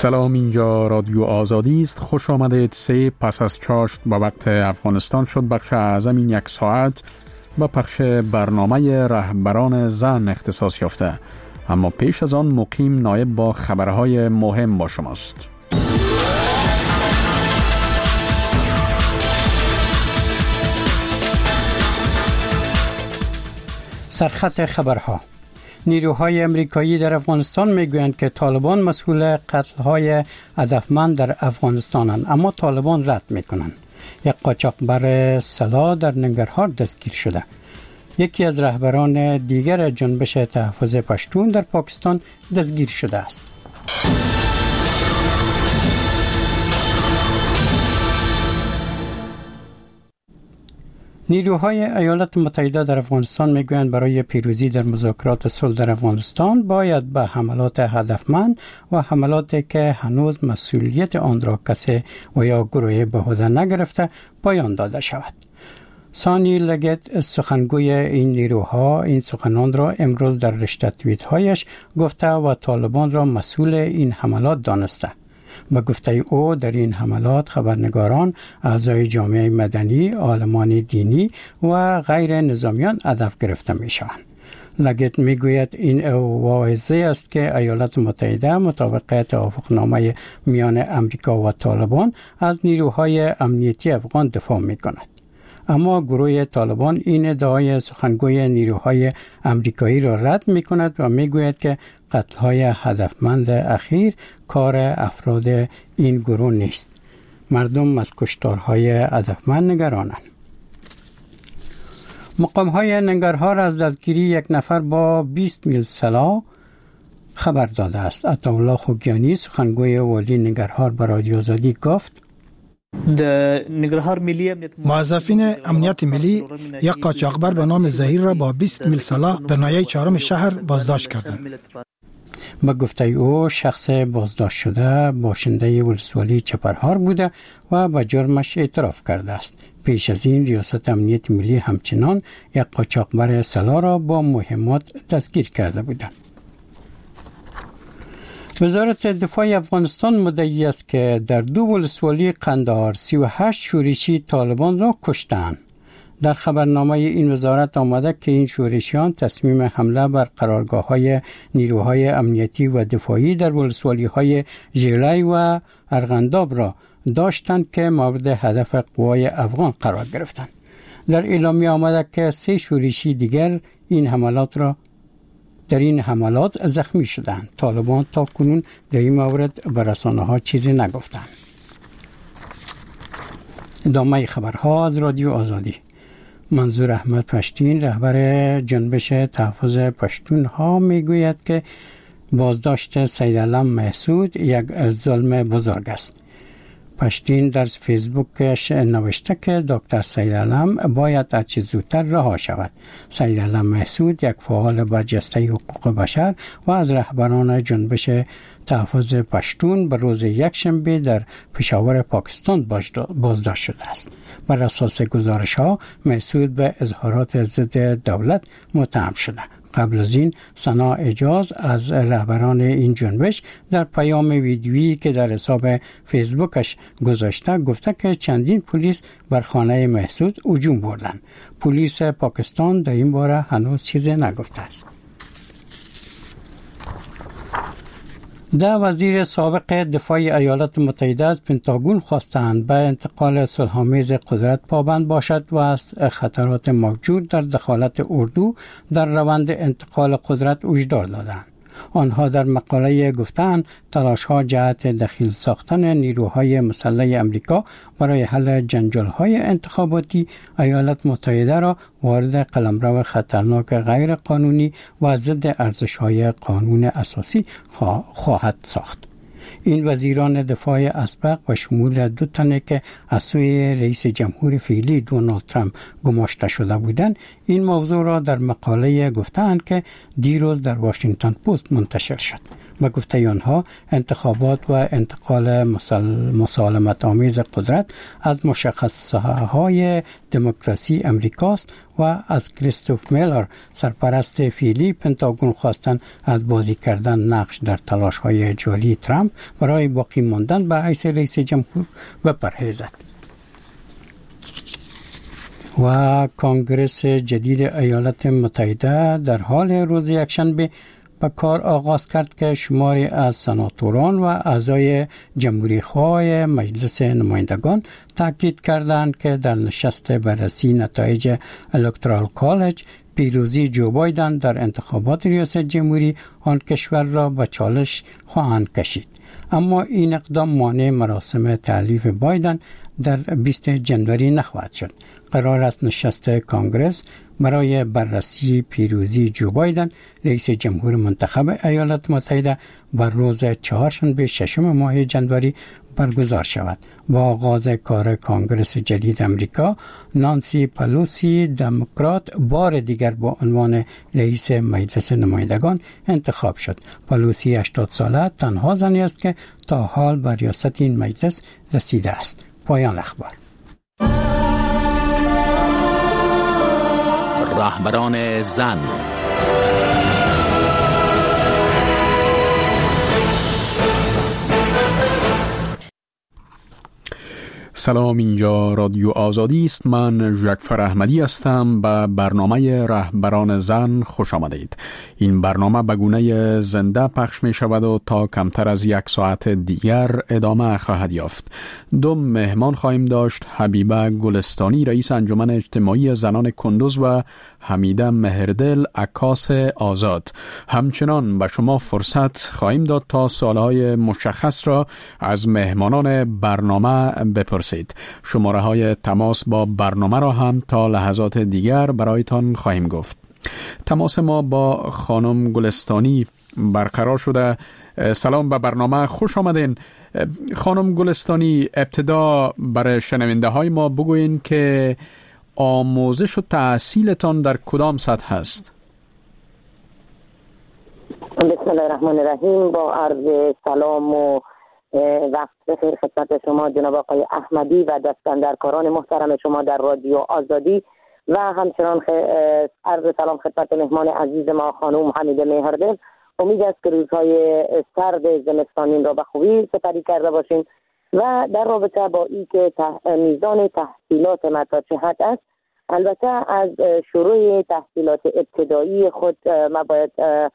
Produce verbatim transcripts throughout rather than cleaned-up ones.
سلام، اینجا رادیو آزادی است. خوش آمدید. سه پس از چاشت با وقت افغانستان شد بخش اعظم این یک ساعت با پخش برنامه رهبران زن اختصاص یافته. اما پیش از آن مقیم نایب با خبرهای مهم با شماست. سرخط خبرها. نیروهای امریکایی در افغانستان میگویند که طالبان مسئول قتل‌های هدفمند در افغانستانند، اما طالبان رد میکنند. یک قاچاقبر سلاح در ننگرهار دستگیر شده. یکی از رهبران دیگر جنبش تحفظ پشتون در پاکستان دستگیر شده است. نیروهای ایالات متحده در افغانستان میگویند برای پیروزی در مذاکرات صلح در افغانستان باید به حملات هدفمند و حملاتی که هنوز مسئولیت آن را کسی و یا گروهی به عهده نگرفته پایان داده شود. سانی لگت، سخنگوی این نیروها، این سخنان را امروز در رشته توییت‌هایش گفته و طالبان را مسئول این حملات دانسته. به گفته او در این حملات خبرنگاران، اعضای جامعه مدنی، عالمان دینی و غیر نظامیان هدف گرفته می شوند. لگت می گوید این واضح است که ایالات متحده مطابق توافقنامه میان امریکا و طالبان از نیروهای امنیتی افغان دفاع می کند. اما گروه طالبان این ادعای سخنگوی نیروهای امریکایی را رد می کند و می گوید که قتل‌های هدفمند اخیر کار افراد این گروه نیست. مردم از کشتارهای هدفمند نگرانند. مقام‌های ننگرهار از دستگیری یک نفر با بیست میل سلاح خبر داده است. عطاالله خوگیانی، سخنگوی والی ننگرهار، به رادیو آزادی گفت: موظفین امنیت ملی یک قاچاقبر به نام زهیر را با بیست میل سلاح در ناحیه چهارم شهر بازداشت کردند. به گفته او شخص بازداشت شده باشنده ولسوالی چپرهار بوده و به جرمش اعتراف کرده است. پیش از این ریاست امنیت ملی همچنان یک قاچاقبر سلاح را با مهمات دستگیر کرده بودند. وزارت دفاع افغانستان مدعی است که در دو ولسوالی قندهار سی و هشت شورشی طالبان را کشتند. در خبرنامه این وزارت آمده که این شورشیان تصمیم حمله بر قرارگاه‌های نیروهای امنیتی و دفاعی در ولسوالی‌های ژیلای و ارغنداب را داشتند که مورد هدف قوای افغان قرار گرفتند. در اعلامیه آمده که سه شورشی دیگر این حملات را در این حملات زخمی شدند. طالبان تا کنون در این مورد به رسانه‌ها چیزی نگفتند. ادامه خبرها از رادیو آزادی. منظور احمد پشتین، رهبر جنبش تحفظ پشتون ها، میگوید که بازداشت سیدعلم محسود یک ظلم بزرگ است. پشتین در فیسبوکش نوشته که دکتر سیدعلم باید هر چه زودتر رها شود. سیدعلم محسود یک فعال برجسته حقوق بشر و از رهبران جنبش تحفظ پشتون به روز یکشنبه در پشاور پاکستان بازداشت شده است. بر اساس گزارش ها محسود به اظهارات ضد دولت متهم شده. قبل از این ثنا اجاز از رهبران این جنبش در پیام ویدیویی که در حساب فیسبوکش گذاشته گفته که چندین پلیس بر خانه محسود هجوم بردند. پلیس پاکستان در این باره هنوز چیزی نگفته است. ده وزیر سابق دفاع ایالات متحده از پنتاگون خواستند به انتقال صلح‌آمیز قدرت پابند باشد و از خطرات موجود در دخالت اردو در روند انتقال قدرت هشدار دادند. آنها در مقاله گفتند تلاش‌ها جهت دخیل ساختن نیروهای مسلح امریکا برای حل جنجال‌های انتخاباتی ایالات متحده را وارد قلمرو خطرناک غیر قانونی و ضد ارزش‌های قانون اساسی خواهد ساخت. این وزیران دفاع اسبق و شمول دو تنه که از سوی رئیس جمهور فعلی دونالد ترامپ گماشته شده بودند این موضوع را در مقاله گفتند که دیروز در واشنگتن پست منتشر شد. به گفته آنها انتخابات و انتقال مسالمت آمیز قدرت از مشخصه های دموکراسی امریکاست و از کریستوف میلر سرپرست فعلی پنتاگون خواستند از بازی کردن نقش در تلاش های جاری ترامپ برای باقی ماندن به حیث رئیس جمهور بپرهیزد. و کانگرس جدید ایالات متحده در حال روز یکشنبه به کار آغاز کرد که شماری از سناتوران و اعضای جمهوری خواه مجلس نمایندگان تاکید کردند که در نشست بررسی نتایج الکترال کالج پیروزی جو بایدن در انتخابات ریاست جمهوری آن کشور را به چالش خواهند کشید. اما این اقدام مانع مراسم تحلیف بایدن در بیست جنوری نخواهد شد. قرار است نشست کانگرس برای بررسی پیروزی جو بایدن رئیس جمهور منتخب ایالات متحده بر روز چهارشنبه ششم ماه جنوری برگزار شود. با آغاز کار کانگرس جدید امریکا، نانسی پلوسی دموکرات بار دیگر با عنوان رئیس مجلس نمایندگان انتخاب شد. پلوسی هشتاد ساله تنها زنی است که تا حال به ریاست این مجلس رسیده است. پایان اخبار. رهبران زن. سلام، اینجا رادیو آزادی است. من ژکفر احمدی هستم. به برنامه رهبران زن خوش آمدید. این برنامه به گونه زنده پخش می شود و تا کمتر از یک ساعت دیگر ادامه خواهد یافت. دو مهمان خواهیم داشت: حبیبه گلستانی، رئیس انجمن اجتماعی زنان کندوز، و حمیده مهردل، عکاس آزاد. همچنان به شما فرصت خواهیم داد تا سوالهای مشخص را از مهمانان برنامه بپرسید. شماره های تماس با برنامه را هم تا لحظات دیگر برایتان خواهیم گفت. تماس ما با خانم گلستانی برقرار شده. سلام، به برنامه خوش آمدین. خانم گلستانی، ابتدا برای شنونده های ما بگوین که آموزش و تحصیلتان در کدام سطح است؟ بسم الله الرحمن الرحیم. با عرض سلام و وقت بخیر خدمت شما جناب آقای احمدی و دستاندرکاران محترم شما در رادیو آزادی، و همچنان عرض سلام خدمت مهمان عزیز ما خانم حمیده مهردل. امید است که روزهای سرد زمستانین را به خوبی سپری کرده باشین و در رابطه با این که میزان تحصیلات ما تا چه حد است. البته از شروع تحصیلات ابتدایی خود ما باید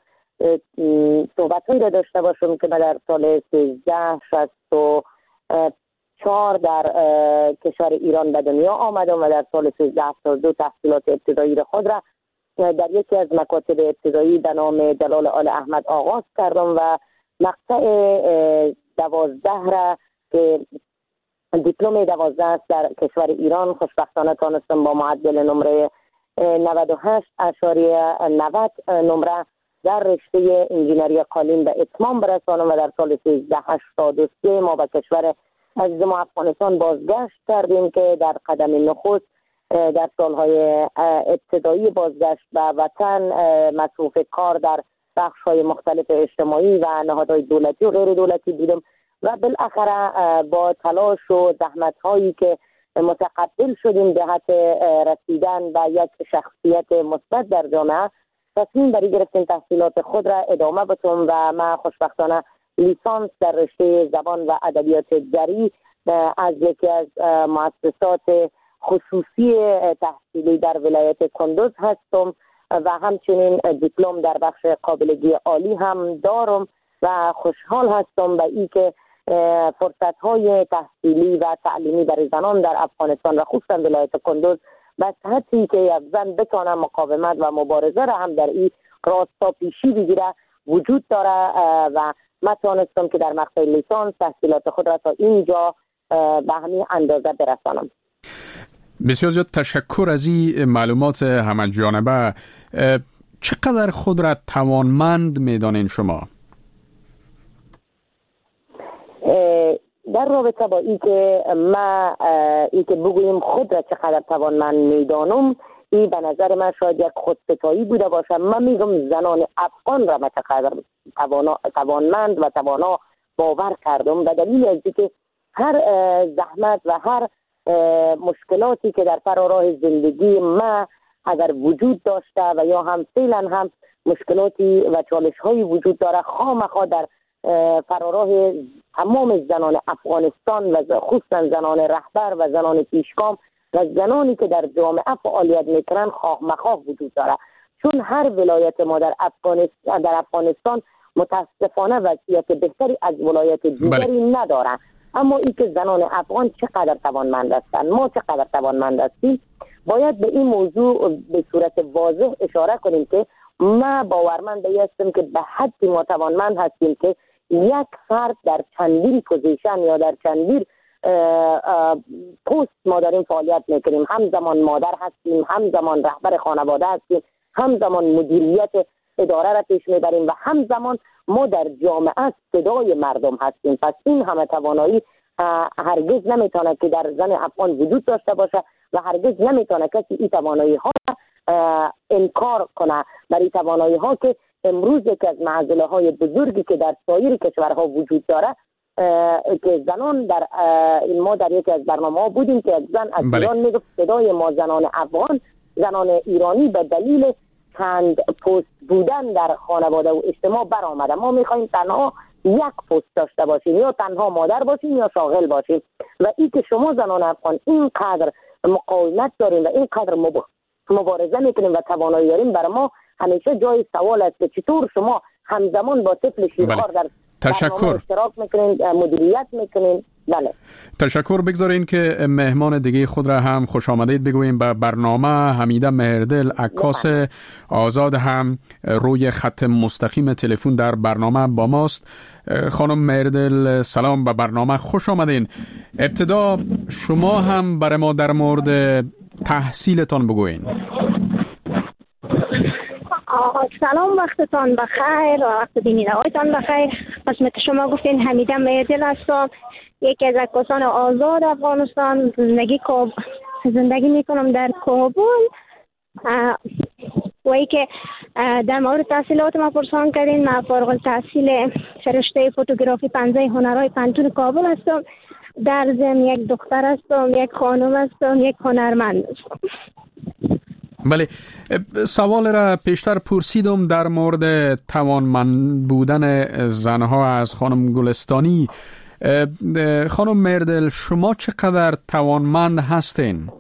صحبت هایی را داشته باشم که من در سال سیزده شصت و چهار در کشور ایران به دنیا آمدم و در سال سیزده هفتاد و دو تحصیلات ابتدایی را خود را در یکی از مکاتب ابتدایی به نام جلال آل احمد آغاز کردم و مقطع دوازده را که دیپلم دوازده است در کشور ایران خوشبختانه تانستم با معدل نمره نود و هشت اشاریه نود نمره در رشته انجینری قالین به اتمام برسانم و در سال سیزده هشتاد و سه ما به کشور عزیز ما افغانستان بازگشت کردیم که در قدم نخست در سالهای ابتدایی بازگشت به وطن مصروف کار در بخش‌های مختلف اجتماعی و نهادهای دولتی و غیر دولتی بودم و بالاخره با تلاش و زحمت‌هایی که متقبل شدیم جهت رسیدن به یک شخصیت مثبت در جامعه تصمیم بری گرفتیم تحصیلات خود را ادامه بدم و من خوشبختانه لیسانس در رشته زبان و ادبیات دری از یکی از مؤسسات خصوصی تحصیلی در ولایت کندوز هستم و همچنین دیپلم در بخش قابلگی عالی هم دارم و خوشحال هستم به این که فرصت‌های تحصیلی و تعلیمی برای زنان در افغانستان و خصوصا ولایت کندوز به صحتی که یک زن بتونه مقاومت و مبارزه را هم در این راستا پیشی بگیره وجود داره و من توانستم که در مقطع لیسانس تحصیلات خود را تا اینجا به همین اندازه برسانم. بسیار زیاد تشکر از این معلومات همه جانبه. چقدر خود را توانمند میدانین شما؟ در رابطه با این که ما این که بگوییم خود را چقدر توانمند میدانم، این به نظر من شاید یک خودستایی بوده باشه. من میگم زنان افغان را من چقدر توانمند و توانا باور کردم و دلیل از اینکه هر زحمت و هر مشکلاتی که در فراراه زندگی ما اگر وجود داشته و یا هم فعلا هم مشکلاتی و چالش های وجود داره، خامخا در فراراه تمام زنان افغانستان و خصوصا زنان رهبر و زنان پیشگام و زنانی که در جامعه فعالیت میکنن خامخا وجود داره. چون هر ولایت ما در افغانستان در افغانستان متاسفانه وضعیت بهتری از ولایت دیگری ندارن، اما این که زنان افغان چقدر توانمند هستند، ما چقدر توانمند هستیم، باید به این موضوع به صورت واضح اشاره کنیم که ما باورمند هستیم که به حدی ما توانمند هستیم که یک فرد در چندین پوزیشن یا در چندین پست ما داریم فعالیت میکنیم، همزمان مادر هستیم، همزمان رهبر خانواده هستیم، همزمان مدیریت اداره را پیش میبریم و همزمان ما در جامعه صدای مردم هستیم. پس این همه توانایی هرگز نمیتونه که در زن افغان وجود داشته باشه و هرگز نمیتونه کسی این توانایی ها انکار کنه. برای توانایی ها که امروز یک از معضله های بزرگی که در سایر کشورها وجود داره که زنان در این ما در یکی از برنامه ها بودیم که زن از ایران میگفت صدای ما زنان افغان زنان ایرانی به دلیل چند پست بودن در خانواده و اجتماع برآمده. ما میخوایم تنها یک پست داشته باشیم، یا تنها مادر باشیم یا شاغل باشیم. و این که شما زنان افغان اینقدر مقاومت داریم و اینقدر مبارزه میکنیم و توانایی داریم، برای ما همیشه جای سوال است که چطور شما همزمان با طفل شیرخوار در تشکر اشتراک میکنین، مدیریت میکنین. بله تشکر. بگذارین که مهمان دیگه خود را هم خوش آمدید بگوییم به برنامه. حمیده مهردل عکاس آزاد هم روی خط مستقیم تلفن در برنامه با ماست. خانم مهردل سلام، به برنامه خوش آمدین. ابتدا شما هم برای ما در مورد تحصیلتان بگوین. سلام، وقتتان بخیر و وقت بینندگانتان بخیر. قسمت شما گفتین حمیده مهردل هستم، یکی از عکاسان آزاد افغانستان. زندگی کاب زندگی میکنم در کابل و ای که در مورد تحصیلات ما پرسان کردین. من فارغ التحصیل رشته فوتوگرافی پنجه هنرهای پنتون کابل هستم. در ضمن یک دختر هستم، یک خانم هستم، یک هنرمند هستم. بله، سوال را پیشتر پرسیدم در مورد توانمند بودن زنها از خانم گلستانی. خانم مهردل شما چقدر توانمند هستین؟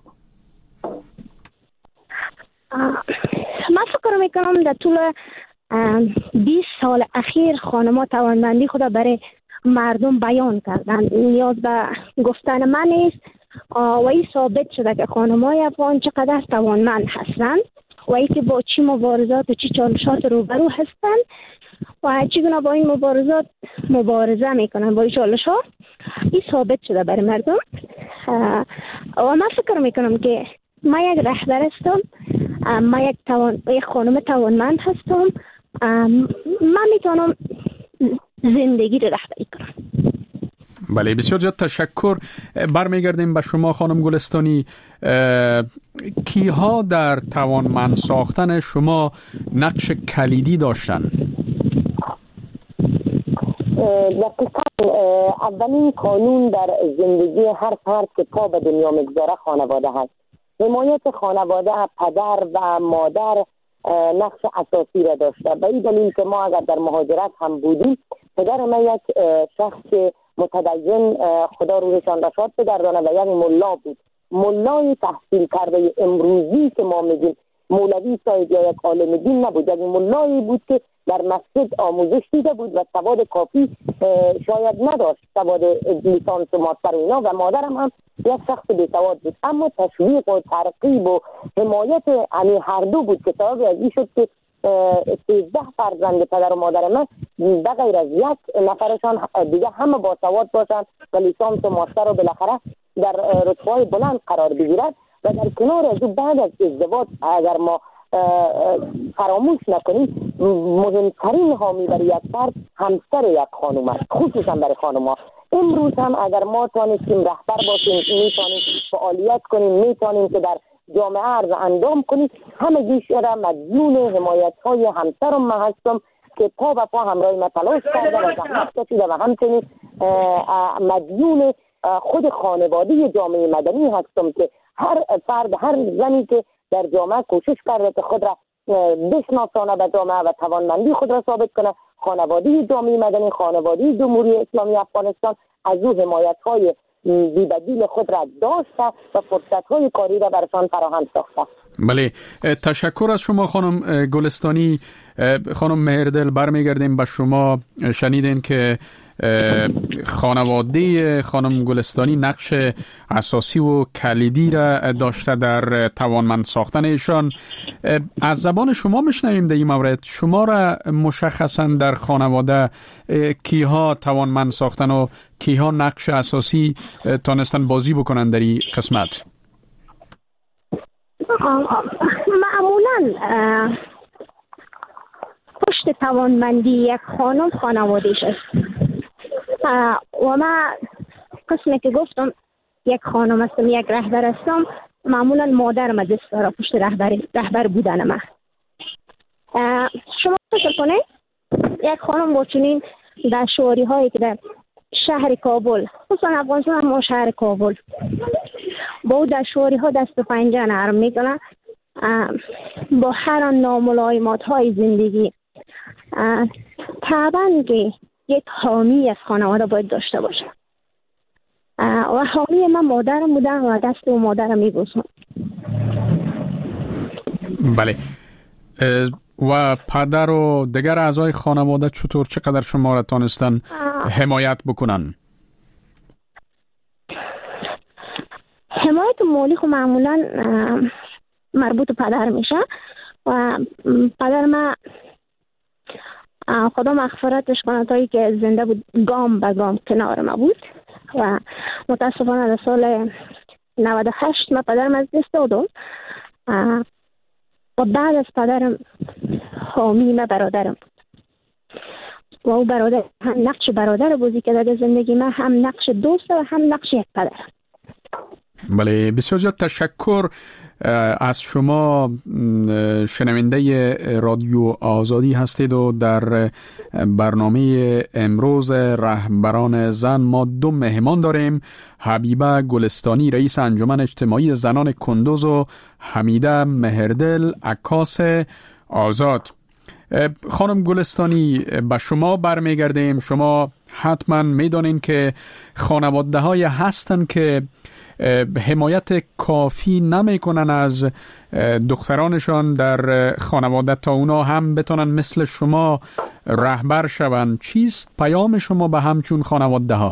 من فکر میکنم در طول بیست سال اخیر خانم‌ها توانمندی خود برای مردم بیان کردن، نیاز به گفتن من نیست و این ثابت شده که خانم‌های افغان چقدر توانمند هستند و اینکه با چی مبارزات و چی چالشات روبرو هستند و چگونه با این مبارزات مبارزه میکنن، با این چالش‌ها. این ثابت شده برای مردم و من فکر میکنم که من یک رهبر هستم، من یک توان یک خانم توانمند هستم، من میتونم زندگی رو رهبری کنم. بله، بسیار زیاد تشکر. برمیگردیم به شما خانم گلستانی. کیها در توانمند ساختن شما نقش کلیدی داشتن؟ دقیقاً اولین قانون در زندگی هر فرد که پا به دنیا میگذاره خانواده هست. حمایت خانواده، پدر و مادر نقش اساسی را داشته. به این دلیل که ما اگر در مهاجرت هم بودیم، پدر من یک شخص متدین، خدا روحشان را شاد بگردانه، و یک ملا بود. ملای تحصیل کرده امروزی که ما میگیم مولوی صاحب یا یک عالم دین نبود، یک ملایی بود که در مسجد آموزش دیده بود و سواد کافی شاید نداشت، سواد لیسانس و ماستر و اینا، و مادرم هم یک شخص بی‌سواد بود. اما تشویق و ترغیب و حمایت یعنی هر دو بود که سبب از این شد که سیزده فرزند پدر و مادر من به غیر از یک نفرشان دیگه همه با سواد باشند و لیسانس و ماستر و بالاخره در رتبه‌های بلند قرار بگیرند. و در کنار از او بعد از ازدواج اگر ما فراموش نکنیم، مهمترین حامی برای یک فرد همسر یک خانم است، خصوصا برای خانم‌ها. امروز هم اگر ما تانستیم رهبر باشیم، میتونیم فعالیت کنیم، میتونیم که در جامعه عرض اندام کنی. همگیش را مدیون حمایت های همسرم من هستم که پا به پا همراه ما تلاش کرده و زحمت کشیده و همچنین مدیون خود خانواده جامعه مدنی هستم که هر فرد، هر زنی که در جامعه کوشش کرده که خود را بشناسانه به جامعه و توانمندی خود را ثابت کنه، خانواده جامعه مدنی، خانواده جمهوری اسلامی افغانستان از او حمایت های بی‌بدیل خود را داشته و فرصت های کاری را برشان فراهم ساخته. بله، تشکر از شما خانم گلستانی. خانم مهردل، برمیگردیم به شما. شنیدین که خانواده خانم گلستانی نقش اساسی و کلیدی را داشته در توانمند ساختن ایشان. از زبان شما میشنویم در این مورد. شما را مشخصا در خانواده کیها توانمند ساختن و کیها نقش اساسی تانستن بازی بکنن در این قسمت؟ معمولا پشت توانمندی یک خانم خانوادهش است و من قسمی که گفتم یک خانم هستم، یک رهبر هستم، معمولا مادرم دست داره پشت رهبر رهبر بودن من. شما فکر کنید یک خانم با چنین دشواری هایی که در شهر کابل، خصوصا افغانستان ما شهر کابل، با او دشواری ها دست و پنجه نرم میکنه، با هر ناملایمات های زندگی طبعا که یک حامی از خانواده باید داشته باشه و حامی من مادرم بودن و دست و مادرم میبوسم. بله. و پدر و دیگر اعضای خانواده چطور، چقدر شما را تانستن حمایت بکنن؟ حمایت مالی خو معمولا مربوط به پدر میشه و پدر من خدا مغفرتش کنه تا ای که زنده بود گام به گام کنار ما بود و متاسفانه در سال نود و هشت من پدرم از دست دادم و بعد از پدرم حامی من برادرم بود و او برادر هم نقش برادر بازی که در زندگی من هم نقش دوست و هم نقش یک پدر. بله، بسیار زیاد تشکر از شما. شنونده رادیو آزادی هستید و در برنامه امروز رهبران زن ما دو مهمان داریم: حبیبه گلستانی رئیس انجمن اجتماعی زنان کندوز و حمیده مهردل عکاس آزاد. خانم گلستانی، به شما برمیگردیم. شما حتما میدانین که خانواده های هستن که حمایت کافی نمی کنن از دخترانشان در خانواده تا اونا هم بتونن مثل شما رهبر شوند. چیست پیام شما به همچون خانواده ها؟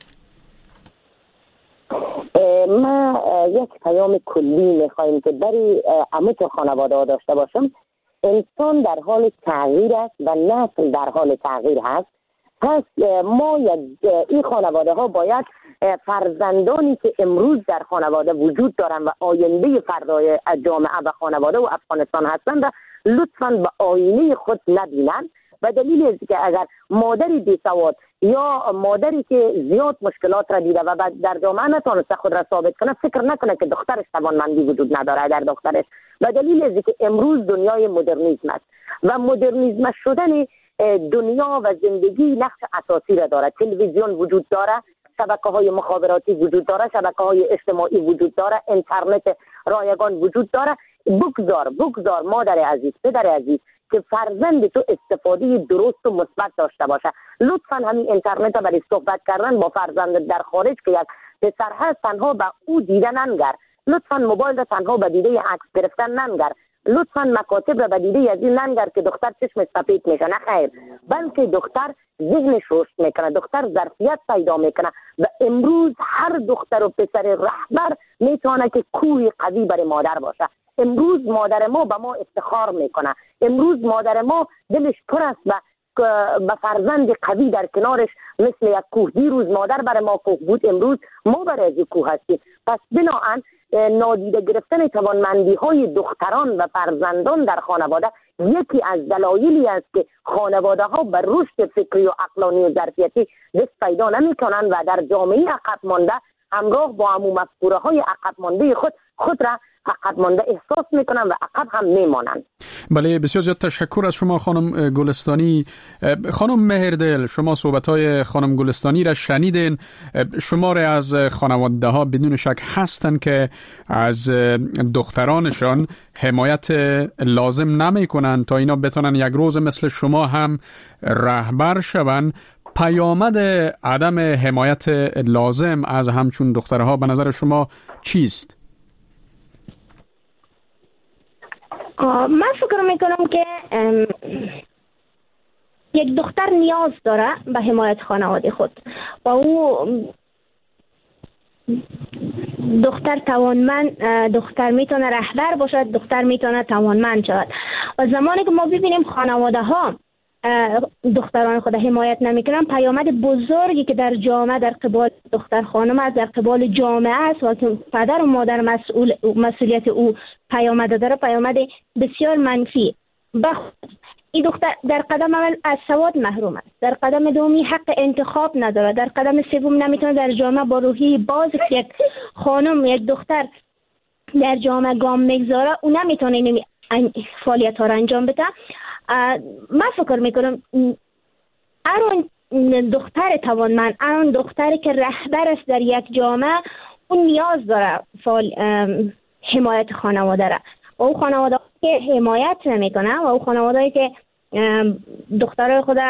ما یک پیام کلی میخوایم که برای عموت خانواده ها داشته باشم. انسان در حال تغییر است و نسل در حال تغییر هست. پس ما این خانواده ها باید فرزندانی که امروز در خانواده وجود دارن و آینده فردای جامعه و خانواده و افغانستان هستند لطفاً به آینه خود نبینن. و دلیل است که اگر مادری بی‌سواد یا مادری که زیاد مشکلات را دیده و در جامعه نتونسته خود را ثابت کنه، فکر نکنه که دخترش توانمندی وجود نداره در دخترش. و دلیل است که امروز دنیای مدرنیسم است و مدرنیسم شدن دنیا و زندگی نقش اساسی را داره. تلویزیون وجود داره، شبکه های مخابراتی وجود داره، شبکه های اجتماعی وجود داره، اینترنت رایگان وجود داره. بگذار بگذار مادر عزیز، پدر عزیز، که فرزند تو استفاده درست و مثبت داشته باشه. لطفاً همین اینترنت را برای صحبت کردن با فرزند در خارج که یک پسر هست تنها به او دیده ننگر. لطفاً موبایل را تنها به دیده عکس گرفتن ننگر. لطفاً مکاتب را به دیده از این ننگر که دختر چشم سفید میشه. نه خیر، بلکه دختر ذهنش رشد میکنه، دختر ظرفیت پیدا میکنه و امروز هر دختر و پسر رهبر میتونه که کوه قوی برای مادر باشه. امروز مادر ما به ما افتخار میکنه. امروز مادر ما دلش پر است و به فرزند قوی در کنارش مثل یک کوه. دیروز مادر برای ما کوه بود، امروز ما برای از کوه هستیم. پس بناهن نادیده گرفتن توانمندی های دختران و فرزندان در خانواده یکی از دلایلی است که خانواده ها بر رشد فکری و عقلانی و ظرفیتی دست پیدا نمی کنند و در جامعه عقب مانده همراه با همون مفکوره های عقب مانده خود خود را عقب مانده احساس میکنن و عقب هم میمانند. بله، بسیار زیاد تشکر از شما خانم گلستانی. خانم مهردل، شما صحبت‌های خانم گلستانی را شنیدین. شماری از خانواده ها بدون شک هستن که از دخترانشان حمایت لازم نمی کنن تا اینا بتونن یک روز مثل شما هم رهبر شون. پیامد عدم حمایت لازم از همچون دخترها به نظر شما چیست؟ من فکر میکنم که یک دختر نیاز داره به حمایت خانواده خود و او دختر توانمند، دختر میتونه رهبر باشد، دختر میتونه توانمند شود. و زمانی که ما ببینیم خانواده ها دختران خود حمایت نمیکنن، پیامد بزرگی که در جامعه در قبال دختر خانم است، در قبال جامعه است و که پدر و مادر مسئول مسئولیت او پیامد داره، پیامد بسیار منفی. این دختر در قدم اول از سواد محروم است، در قدم دومی حق انتخاب نداره، در قدم سوم نمیتونه در جامعه با روحی باز یک خانم یک دختر در جامعه گام میگذاره، او نمیتونه این فعالیت ها را انجام بده. من فکر میکنم ارون دختر توانمند، ارون دختری که رهبر است در یک جامعه، اون نیاز داره فعال حمایت خانواده را. و او خانواده که حمایت نمیکنه و او خانواده که دخترای خود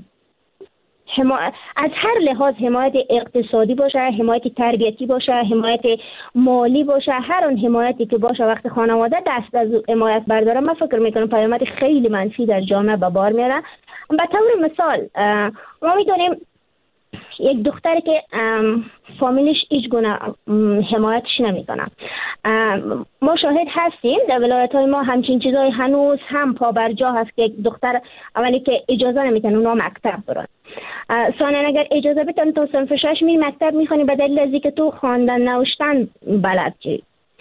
حما... از هر لحاظ حمایت اقتصادی باشه، حمایت تربیتی باشه، حمایت مالی باشه، هر اون حمایتی که باشه، وقت خانواده دست از حمایت برداره، من فکر میکنم پیامد خیلی منفی در جامعه به بار میاره. به طور مثال ما میدونیم یک دختری که فامیلش هیچ گونه حمایتش نمیکنه، ما شاهد هستیم در ولایت های ما همچین چیزای هنوز هم پا بر جا هست که یک دختر اولی که اجازه نمیتن اونا مکتب برن، ثانیا اگر اجازه بدن تو صنف شش می مکتب میخونی به دلیل از اینکه تو خواندن نوشتن بلد چی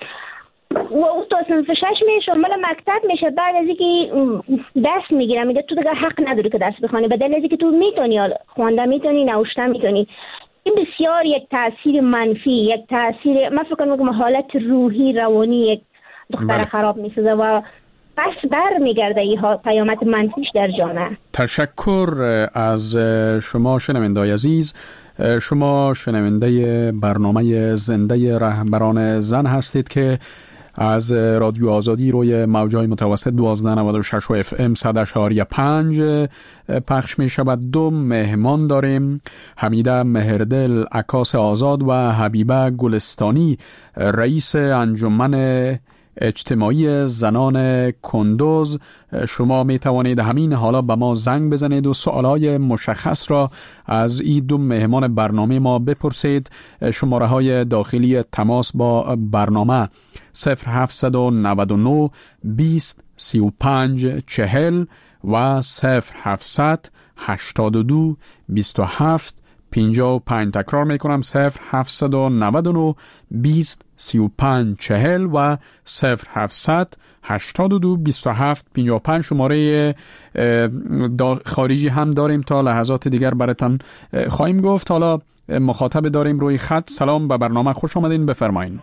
و او تو صنف شش می شامل مکتب میشه، بعد از اینکه دست میگیره میگه تو دیگه حق نداری که درس بخونی به دلیل از اینکه تو میتونی خواندن میتونی نوشتن میتونی. این بسیار یک تاثیر منفی، یک تاثیر من فکر میکنم حالت روحی روانی یک دختر خراب میسازه و پس بر میگرده این پیامد منفیش در جامعه. تشکر از شما شنونده‌های عزیز. شما شنونده برنامه زنده رهبران زن هستید که از رادیو آزادی روی موجای متوسط دوازده نود و شش و اف ام صد اشاری پنج پخش می شود. دو مهمان داریم، حمیده مهردل عکاس آزاد و حبیبه گلستانی رئیس انجمن اجتماعی زنان کندوز. شما می توانید همین حالا به ما زنگ بزنید و سوالای مشخص را از این دو مهمان برنامه ما بپرسید. شماره های داخلی تماس با برنامه صفر هفت نه نه بیست سی و پنج چهل و صفر هفت هشتاد و دو بیست و هفت پنجاه و پنج. تکرار میکنم صفر هفت نه نه بیست سی و پنج چهل و صفر هفت هشتاد و دو بیست و هفت پنجاه و پنج. شماره خارجی هم داریم، تا لحظات دیگر براتون خواهیم گفت. حالا مخاطب داریم روی خط. سلام، به برنامه خوش آمدین، بفرمایید.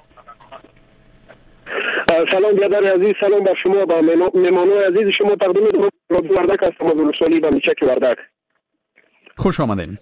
سلام برادر عزیز، سلام بر شما، با مهمانان عزیز شما تقدیم رادیو وردک هستم از ولسوالی و میچک وردک. خوش آمدین.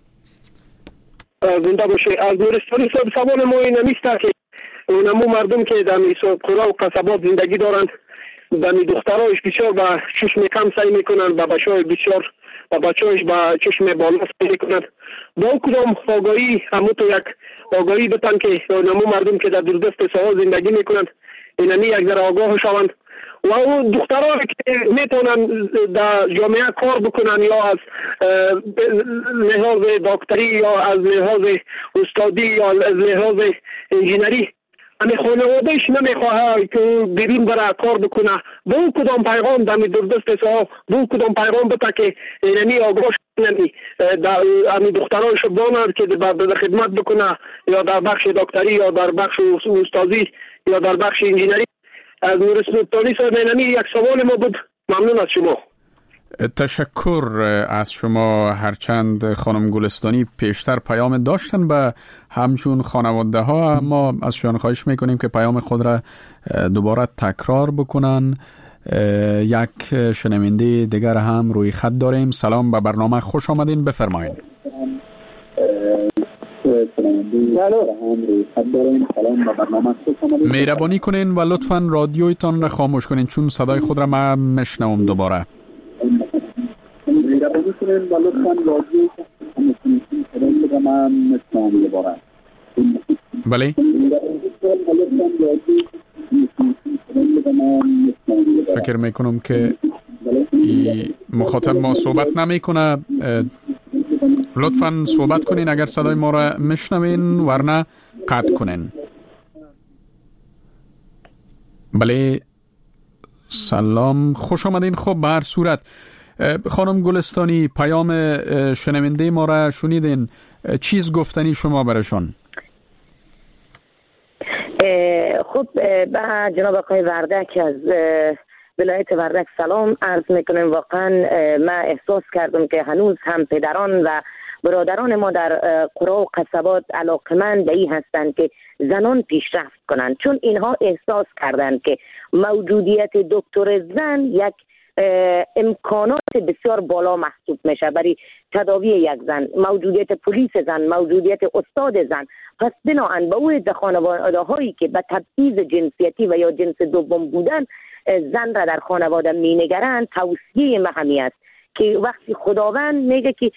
زنده باشه. از نورستانی صاحب سوال ما این نیست که اونمو مردم که در میسا قرا و قصبات زندگی دارند در می دخترایش بسیار با چشم کم سعی میکنند، با بچه‌های بسیار با بچه‌هاش با چشم بالا سعی میکنند. با کدام آگاهی همو تو یک آگاهی بتن که اونمو مردم که در دوردست ساحل زندگی میکنند اینمی یک ذره آگاه شوند و اون دخترها که میتونن در جامعه کار بکنن یا از لحاظ دکتری یا از لحاظ استادی یا از لحاظ انجینری، امی خانوادهش نمیخواه که بیرون برای کار بکنه. به اون کدام پیغام در دوردست ساحل به اون کدام پیغام بده که اینمی آگاه نمی در امی دخترایش بانند که در خدمت بکنه یا در بخش دکتری یا در بخش استادی یا در بخش انجینری. از نورستانی صاحب اینمی یک سوال ما بود. ممنون از شما. تشکر از شما. هرچند خانم گلستانی پیشتر پیام داشتن به همچون خانواده ها، ما از شما خواهش میکنیم که پیام خود را دوباره تکرار بکنن. یک شنونده دیگر هم روی خط داریم. سلام، به برنامه خوش آمدین، بفرمایید. مهربانی کنین و لطفاً رادیویتان را خاموش کنین چون صدای خود را من میشنوم دوباره. مهربانی کنین و لطفاً رادیویتان را من میشنوم دوباره. بله. فکر میکنم که مخاطب ما صحبت نمیکنه. لطفاً صحبت کنین اگر صدای ما را میشنوین، ورنه قطع کنین. بله، سلام، خوش آمدین. خب به هر صورت خانم گلستانی پیام شنونده ما را شنیدین، چیز گفتنی شما برشان؟ خب به جناب آقای وردک از ولایت وردک سلام عرض میکنم. واقعا من احساس کردم که هنوز هم پدران و برادران ما در قرى و قصبات علاقمند به این هستند که زنان پیشرفت کنند، چون اینها احساس کردند که موجودیت دکتر زن یک امکانات بسیار بالا محسوب میشه برای تداوی یک زن، موجودیت پلیس زن، موجودیت استاد زن. پس بناهن به اون خانواده هایی که به تبعیض جنسیتی و یا جنس دوم بودن زن را در خانواده می نگرند، توصیه ما همی است که وقتی خداوند میگه که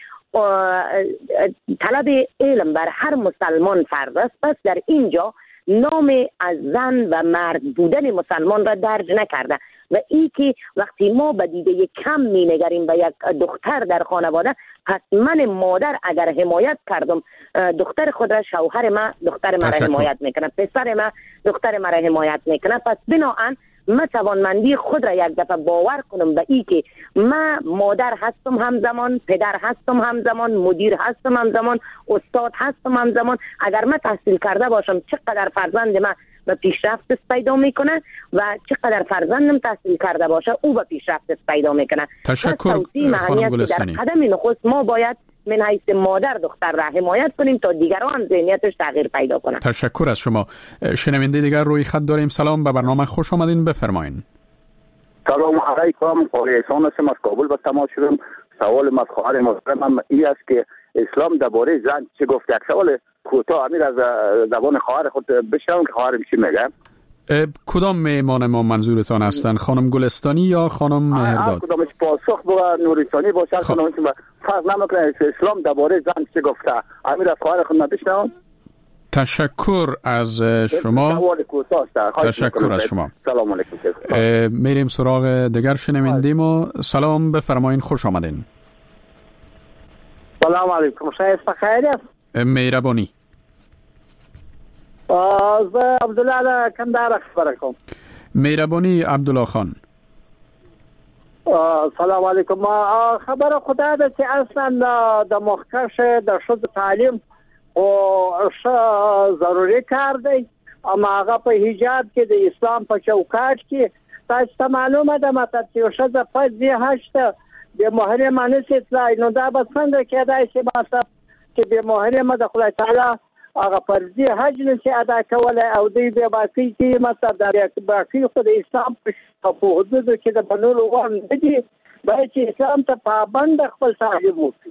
طلب علم بر هر مسلمان فرض است، پس در اینجا نام از زن و مرد بودن مسلمان را درج نکرده و این که وقتی ما به دیده کم می نگریم به یک دختر در خانواده، پس من مادر اگر حمایت کردم دختر خود را، شوهر من دختر من را حمایت میکنه، پسر من دختر من را حمایت میکنه. پس بناهن من توانمندی خود را یک دفعه باور کنم به این که من مادر هستم همزمان، پدر هستم همزمان، مدیر هستم همزمان، استاد هستم همزمان. اگر من تحصیل کرده باشم چقدر فرزند من به پیشرفت پیدا میکنه و چقدر فرزندم تحصیل کرده باشه او به پیشرفت پیدا میکنه. تشکر خانم گلستانی. در قدم نخست ما باید من حیث مادر دختر را حمایت کنیم تا دیگران ذهنیتش تغییر پیدا کنه. تشکر از شما. شنونده دیگر روی خط داریم. سلام، به برنامه خوش آمدین، بفرمایید. سلام علیکم، قاری احسان هستم، از کابل به تماس شدم. سوال از خواهر محترمم این است که اسلام درباره زن چه گفت؟ یک سوال کوتاه امیر از زبان خواهر خود بشنوم که خواهرم چی میگه. کدام میهمان ما منظورتان هستند؟ خانم گلستانی یا خانم مهرداد؟ کدامش پاسخ با نوریستانی باشه کدامش فرض نمیکنه اسلام درباره زن چه گفته؟ امیر از خواهر خود بشنوم. تشکر از شما. تشکر از شما. سلام علیکم. میریم سراغ دیگر شنونده ما. سلام، بفرمایین، خوش آمدین. سلام علیکم، شایسته خیر است؟ مهربانی. از عبدالله کندهار خبر کوم. مهربانی عبدالله خان. سلام علیکم. خبر خدا ده چې اصلا د مخکش د شذ تعلیم او ضروری کار دی، اما هغه په حجاب کې د اسلام په چوکاټ کې تاسو ته معلومه ده ماته چې شذ په دې هشته د محرمه نشي، نو دا به څنګه کېدای شي ماته چې د محرمه د خدای تعالی هغه فرضي حج نشي ادا کولای او دوی به باقي چې مطلب دا باقي خو د اسلام په حدودو کې د بنولو وان نه دي، باید چې اسلام ته پابند خپل تعلیم وکړي.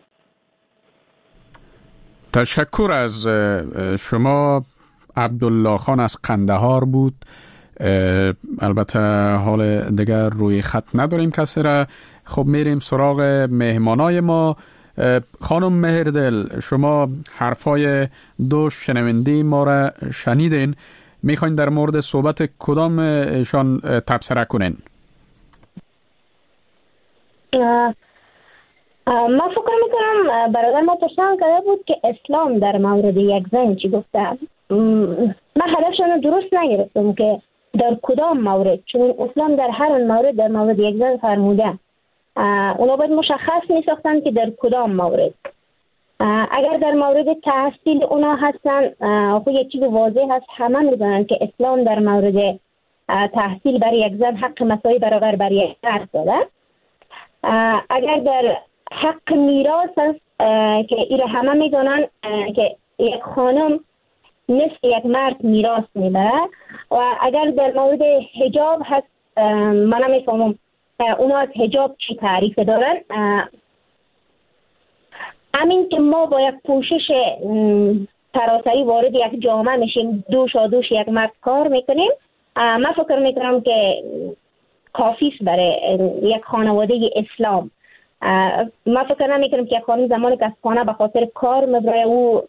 تشکر از شما. عبدالله خان از قندهار بود. البته حال دیگر روی خط نداریم کسی را. خب میریم سراغ مهمانای ما. خانم مهردل، شما حرفای دو شنونده ما را شنیدین، میخواین در مورد صحبت کدام ایشان تبصره کنین؟ من فکر میکنم برادر ما پرسان کرده بود که اسلام در مورد یک زن چی گفته. من هدفشان درست نگرفتم که در کدام مورد، چون اسلام در هر مورد در مورد یک زن فرموده. اونا باید مشخص می ساختن که در کدام مورد. اگر در مورد تحصیل اونا هستن خب یک چیز واضح هست، همه می دانن که اسلام در مورد تحصیل برای یک زن حق مساوی برابر برای یک مرد داده. اگر در حق میراث است که ایره همه میدونن که یک خانم نصف یک مرد میراث میبره و اگر در مورد حجاب هست من نمیفهمم اونا از حجاب چی تعریف دارن. همین که ما با یک پوشش سراسری وارد یک جامعه میشیم، دوش و دوش یک مرد کار میکنیم، من فکر میکنم که کافی است برای یک خانواده اسلام. من فکر نمیکنم که یک خانم زمانی که از خانه به خاطر کار مبرای او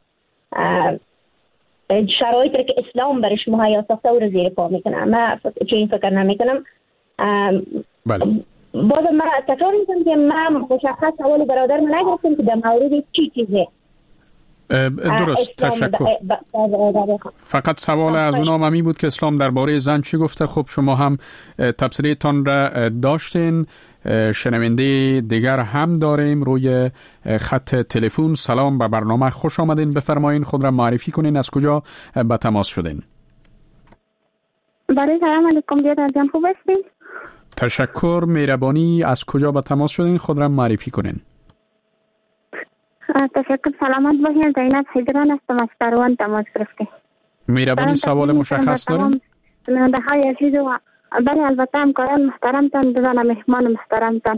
شرایطی که اسلام برش مهیا ساخته او رو زیر پا میکنه. من چه این فکر نمیکنم. بله. باز من تکرار میکنم که من مشخص سوال برادر من نگرفتم که در مورد چی چیزه. درست، تشکر. فقط سوال از اونام همی بود که اسلام درباره زن چی گفته. خب شما هم تبصره تان را داشتین. شنونده دیگر هم داریم روی خط تلفن. سلام، به برنامه خوش آمدین. بفرمایین خود را معرفی کنین، از کجا به تماس شدین؟ بله، سلام علیکم بیادر جان، خوب هستین؟ تشکر، مهربانی. از کجا به تماس شدین؟ خود را معرفی کنین. تشکر، سلامت باشین. زینب حیدران هستم، از کاروان تماس گرفتیم. مهربانی، سوال مشخص دارین؟ شنونده های عزیز و بله البته همکاران محترمتان، دوزان مهمان محترمتان.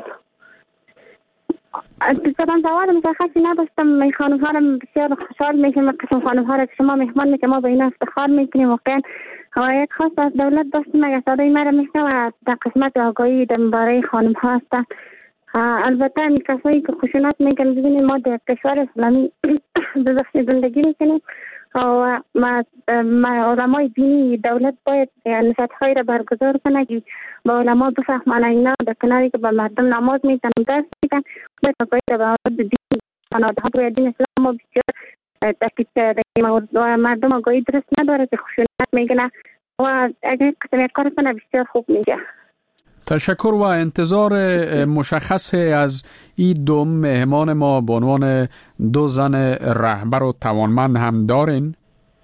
دوستان سوال مشخصی نداشتم. می خانم ها را بسیار خوشحال میشم قسم خانم ها را که شما مهمان میکنیم، ما به این افتخار میکنیم. واقعا یک خواست از دولت داشتیم اگر صدای مرا میشنم در قسمت آگاهی درباره خانم ها هستند. البته این کسایی که خشونت میکنن، ببینید ما در کشور اسلامی بزخشی زندگی میکنیم و ما علمای دینی دولت باید نصیحت‌هایی را برگزار کنه که با علما بفهمن اینا در کناری که با مردم نماز میتن درس میتن باید آگاهی را به مورد دین خانواده روی دین اسلام ما بسیار تشکیل کرده و مردم آگاهی درست نداره که خشونت میکنه و اگر قسم کار کنه بسیار خوب میشه. تشکر و انتظار مشخص از این دو مهمان ما به عنوان دو زن رهبر و توانمند هم دارین؟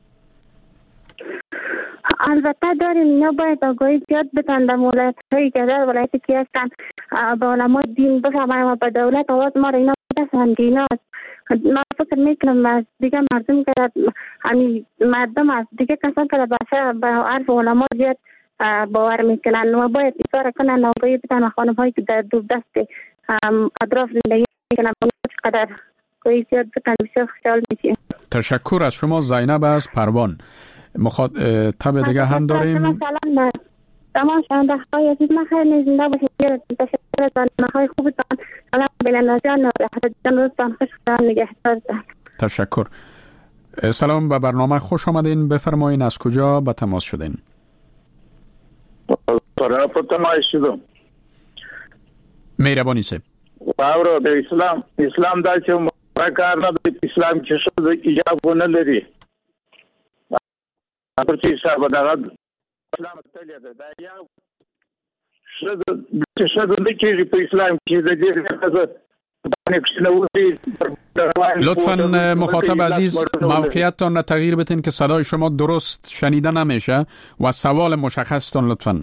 البته داریم. اینا باید آگاهی زیاد بدن در مولایت هایی که در ولایتی که هستن به علماء دین بفهمن و به دولت آواز ما را اینا بدن که اینا من فکر میکنم از دیگه مردم که همین مردم از دیگه کسان که به عرف علماء زیاد باور میکنن و باید اصرار کنن آگاهی بدن خانم هایی که در دو دست اطراف زندگی میکنن چقدر آگاهی زیاد بدن بسیار خوشحال میشیم. تشکر از شما. زینب از پروان. مخاطب دیگه هم داریم. مثلا تمام شنونده های عزیز من خیلی نزنده باشید. تشکر از برنامه های خوبتان. سلام بلند جان و حضرت جان روزتان خوش خدا نگهدارتان. تشکر. سلام، به برنامه خوش آمدین. بفرمایین از کجا به تماس شدین؟ طرف تماس شدم. مهربانی سه. باور به اسلام اسلام دا چې کار نه د اسلام کې شو د ایجاب نه لري. پر چې حساب دا اسلام تل ده دا یا شد چې شد د کې په اسلام کې د دې لطفاً مخاطب عزیز موقعیتتان را تغییر بدین که صدای شما درست شنیده نمیشه و سوال مشخصتان لطفاً.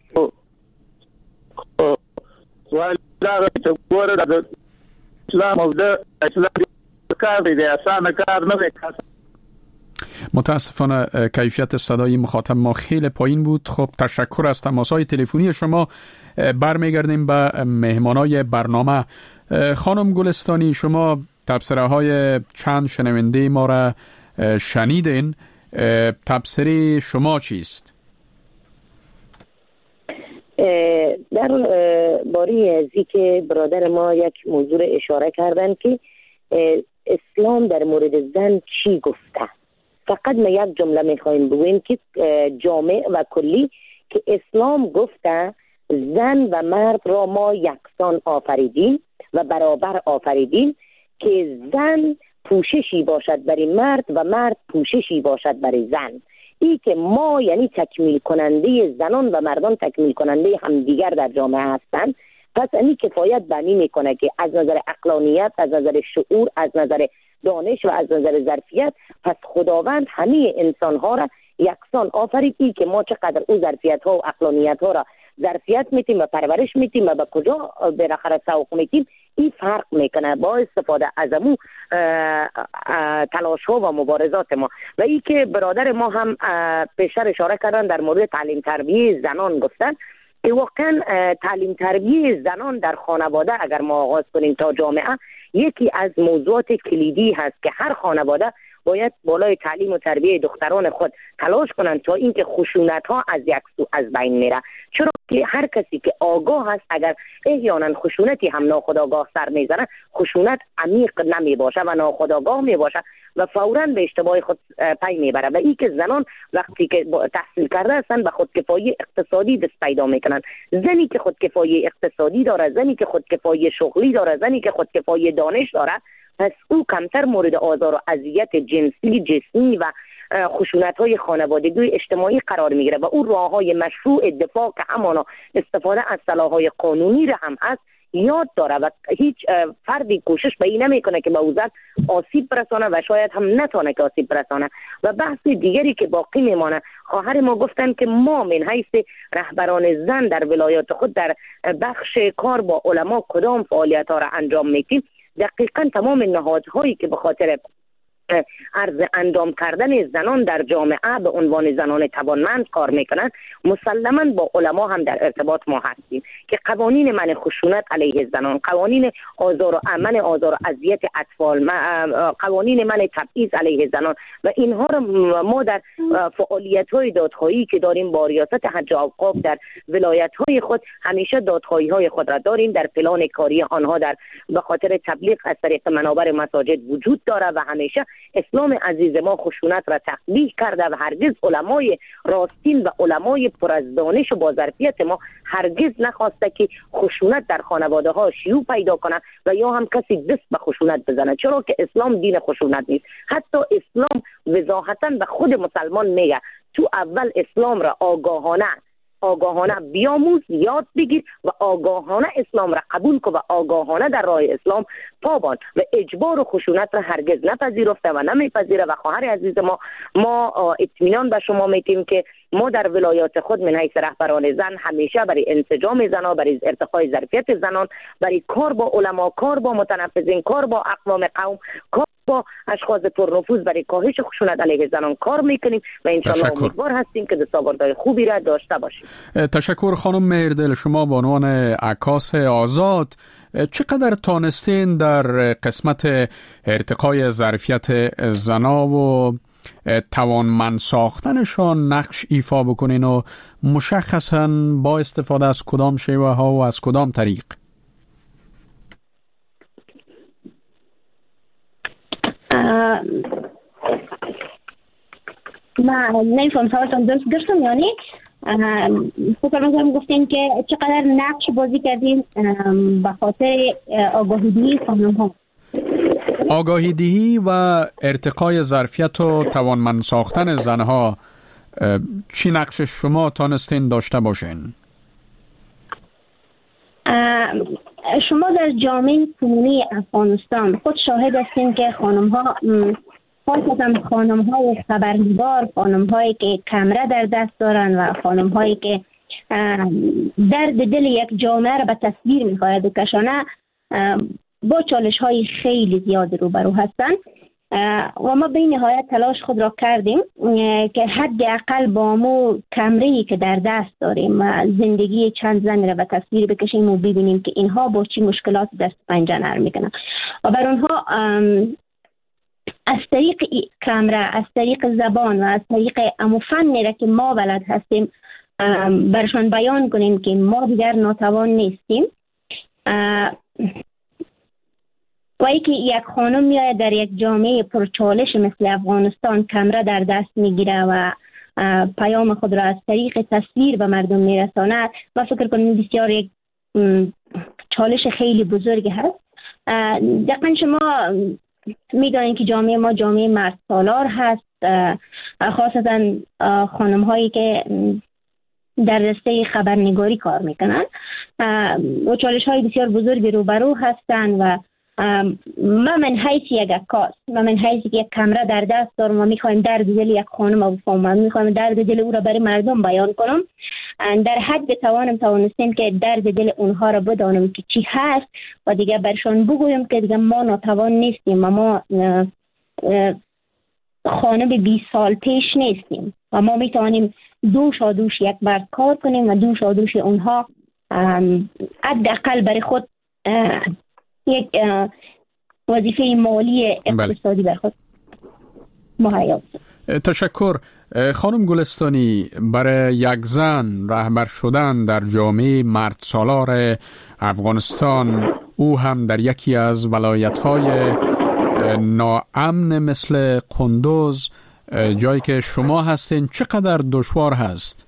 سوال داره که گوره در اسلام و در اسلام کار بیده آسان کار نمیده. متاسفانه کیفیت صدای مخاطب ما خیلی پایین بود. خب تشکر از تماس‌های تلفنی شما. برمیگردیم به مهمانای برنامه. خانم گلستانی، شما تبصره های چند شنونده ما را شنیدین. تبصره شما چیست؟ در اون باری ازی که برادر ما یک موضوع اشاره کردن که اسلام در مورد زن چی گفته. فقط ما یک جمله میخوایم بگویم که جامع و کلی که اسلام گفته زن و مرد را ما یکسان آفریدیم و برابر آفریدیم که زن پوششی باشد برای مرد و مرد پوششی باشد برای زن. ای که ما یعنی تکمیل کننده زنان و مردان تکمیل کننده همدیگر در جامعه هستند. پس این کفایت بنی میکنه که از نظر عقلانیت، از نظر شعور، از نظر دانش و از نظر ظرفیت پس خداوند همه انسان ها را یکسان آفرید. ای که ما چقدر او ظرفیت ها و عقلانیت ها را ظرفیت میتیم و پرورش میتیم و به کجا بالاخره سوق میتیم، این فرق میکنه با استفاده از امو تلاش ها و مبارزات ما. و این که برادر ما هم پیشتر اشاره کردن در مورد تعلیم تربیه زنان گفتن که واقعا تعلیم تربیه زنان در خانواده اگر ما آغاز کنیم تا جامعه، یکی از موضوعات کلیدی هست که هر خانواده باید بالای تعلیم و تربیه دختران خود تلاش کنند تا اینکه خشونت ها از یک سو از بین میره. چرا که هر کسی که آگاه هست اگر احیانا خشونتی هم ناخودآگاه سر میزنه، خشونت عمیق نمی باشه و ناخودآگاه می باشه و فوراً به اشتباه خود پی میبره. و این که زنان وقتی که تحصیل کرده هستن به خودکفایی اقتصادی دست پیدا میکنن. زنی که خودکفایی اقتصادی داره، زنی که خودکفایی شغلی داره، زنی که خودکفایی دانش داره، پس او کمتر مورد آزار و اذیت جنسی، جسمی و خشونت های خانوادگی اجتماعی قرار میگیره و اون راه های مشروع دفاع که همانا استفاده از سلاح‌های قانونی را هم هست یاد داره و هیچ فردی کوشش به این نمیکنه که به او زن آسیب برسانه و شاید هم نتونه که آسیب برسانه. و بحث دیگری که باقی میمانه، خواهر ما گفتن که ما من حیث رهبران زن در ولایات خود در بخش کار با علما کدام فعالیت ها را انجام میدیم. دقیقاً تمام نهادهایی که به خاطر عرض اندام کردن زنان در جامعه به عنوان زنان توانمند کار میکنن، مسلماً با علما هم در ارتباط ما هستیم که قوانین منع خشونت علیه زنان، قوانین آزار و من آزار و اذیت اطفال، قوانین منع تبعیض علیه زنان و اینها را ما در فعالیت‌های دادخواهی که داریم با ریاست حج اوقاف در ولایت‌های خود همیشه دادخواهی‌های خود را داریم. در پلان کاری آنها در به خاطر تبلیغ از طریق منابر مساجد وجود داره و همیشه اسلام عزیز ما خشونت را تقبیح کرده و هرگز علمای راستین و علمای پر از دانش و با ظرفیت ما هرگز نخواسته که خشونت در خانواده ها شیوع پیدا کنه و یا هم کسی دست به خشونت بزنه، چرا که اسلام دین خشونت نیست. حتی اسلام وضاحتاً به خود مسلمان میگه تو اول اسلام را آگاهانه آگاهانه بیاموز، یاد بگیر و آگاهانه اسلام را قبول کن و آگاهانه در راه اسلام پابان و اجبار و خشونت را هرگز نپذیرفته و نمیپذیره. و خواهر عزیز ما ما اطمینان به شما میتیم که ما در ولایات خود من حیث رهبران زن همیشه برای انسجام زنان، برای ارتقای ظرفیت زنان، برای کار با علما، کار با متنفذین، کار با اقوام قوم، کار با اشخاص پرنفوذ برای کاهش خشونت علیه زنان کار میکنیم و انشاءالله امیدوار هستیم که دستاوردهای خوبی را داشته باشیم. تشکر خانم مهردل. شما به عنوان عکاس آزاد چقدر تانستین در قسمت ارتقای ظرفیت زنا و توانمند ساختنشان نقش ایفا بکنین و مشخصاً با استفاده از کدام شیوه ها و از کدام طریق؟ من نمیفهم سوالتون درست گرفتم. یعنی فکر می‌کنم گفتین که چقدر نقش بازی کردین به خاطر آگاهی دهی خانم‌ها. آگاهی دهی و ارتقای ظرفیت و توانمند ساختن زنها چی نقش شما تانستین داشته باشین؟ شما در جامعه کنونی افغانستان خود شاهد هستین که خانم‌ها، خاصتا خانم‌های خبرنگار، خانم‌هایی که کمره در دست دارن و خانم‌هایی که درد دل یک جامعه را به تصویر می‌خواهد بکشانه، با چالش‌های خیلی زیاد روبرو هستند و ما به نهایت تلاش خود را کردیم که حداقل با مو کمره‌ای که در دست داریم و زندگی چند زن را به تصویر بکشیم و ببینیم که اینها با چی مشکلات دست پنجه نرم میکنن و بر اونها از طریق کمره، از طریق زبان و از طریق امو فنی را که ما بلد هستیم برشان بیان کنیم که ما دیگر ناتوان نیستیم. و اینکه یک خانم میاد در یک جامعه پرچالش مثل افغانستان کمره در دست میگیره و پیام خود را از طریق تصویر به مردم میرساند و فکر کنم بسیار یک چالش خیلی بزرگی هست. دقیقا شما میدانید که جامعه ما جامعه مرد سالار هست، خاصتا خانم هایی که در رشته خبرنگاری کار میکنن و چالش های بسیار بزرگی روبرو هستند و ما من حیث یک عکاس، ما من حیث یک کمره در دست دارم و میخوایم درد دل یک خانم رو بفهمم، میخوایم درد دل او را برای مردم بیان کنم. در حد توانم توانستیم که درد دل اونها را بدانم که چی هست و دیگه برشان بگویم که دیگه ما ناتوان نیستیم و ما خانه به بیست سال پیش نیستیم و ما میتوانیم دوش و دوش یک بار کار کنیم و دوش و دوش اونها حداقل برای خود یک وظیفه مالی اقتصادی بر خود مهیا. تشکر. خانم گلستانی، برای یک زن رهبر شدن در جامعه مرد سالار افغانستان، او هم در یکی از ولایت‌های ناامن مثل قندوز، جایی که شما هستین، چقدر دشوار هست؟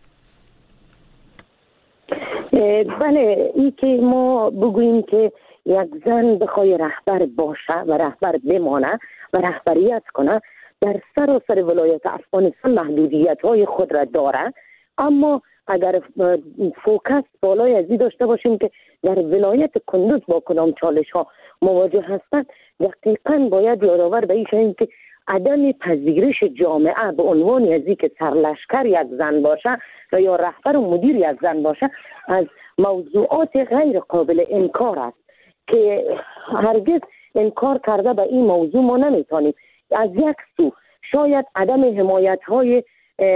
بله، این که ما بگوییم که یک زن بخوای رهبر باشه و رهبر بمانه و رهبریت کنه، در سراسر ولایت افغانستان محدودیت های خود را داره، اما اگر فوکس بالای ازی داشته باشیم که در ولایت قندوز با کدام چالش ها مواجه هستند، دقیقاً باید یادآور به این شویم که عدم پذیرش جامعه به عنوان ازی که سرلشکر یک زن باشه و یا رهبر و مدیر یک زن باشه از موضوعات غیر قابل انکار است که هرگز انکار کرده به این موضوع ما نمیتونیم. از یک سو شاید عدم حمایت های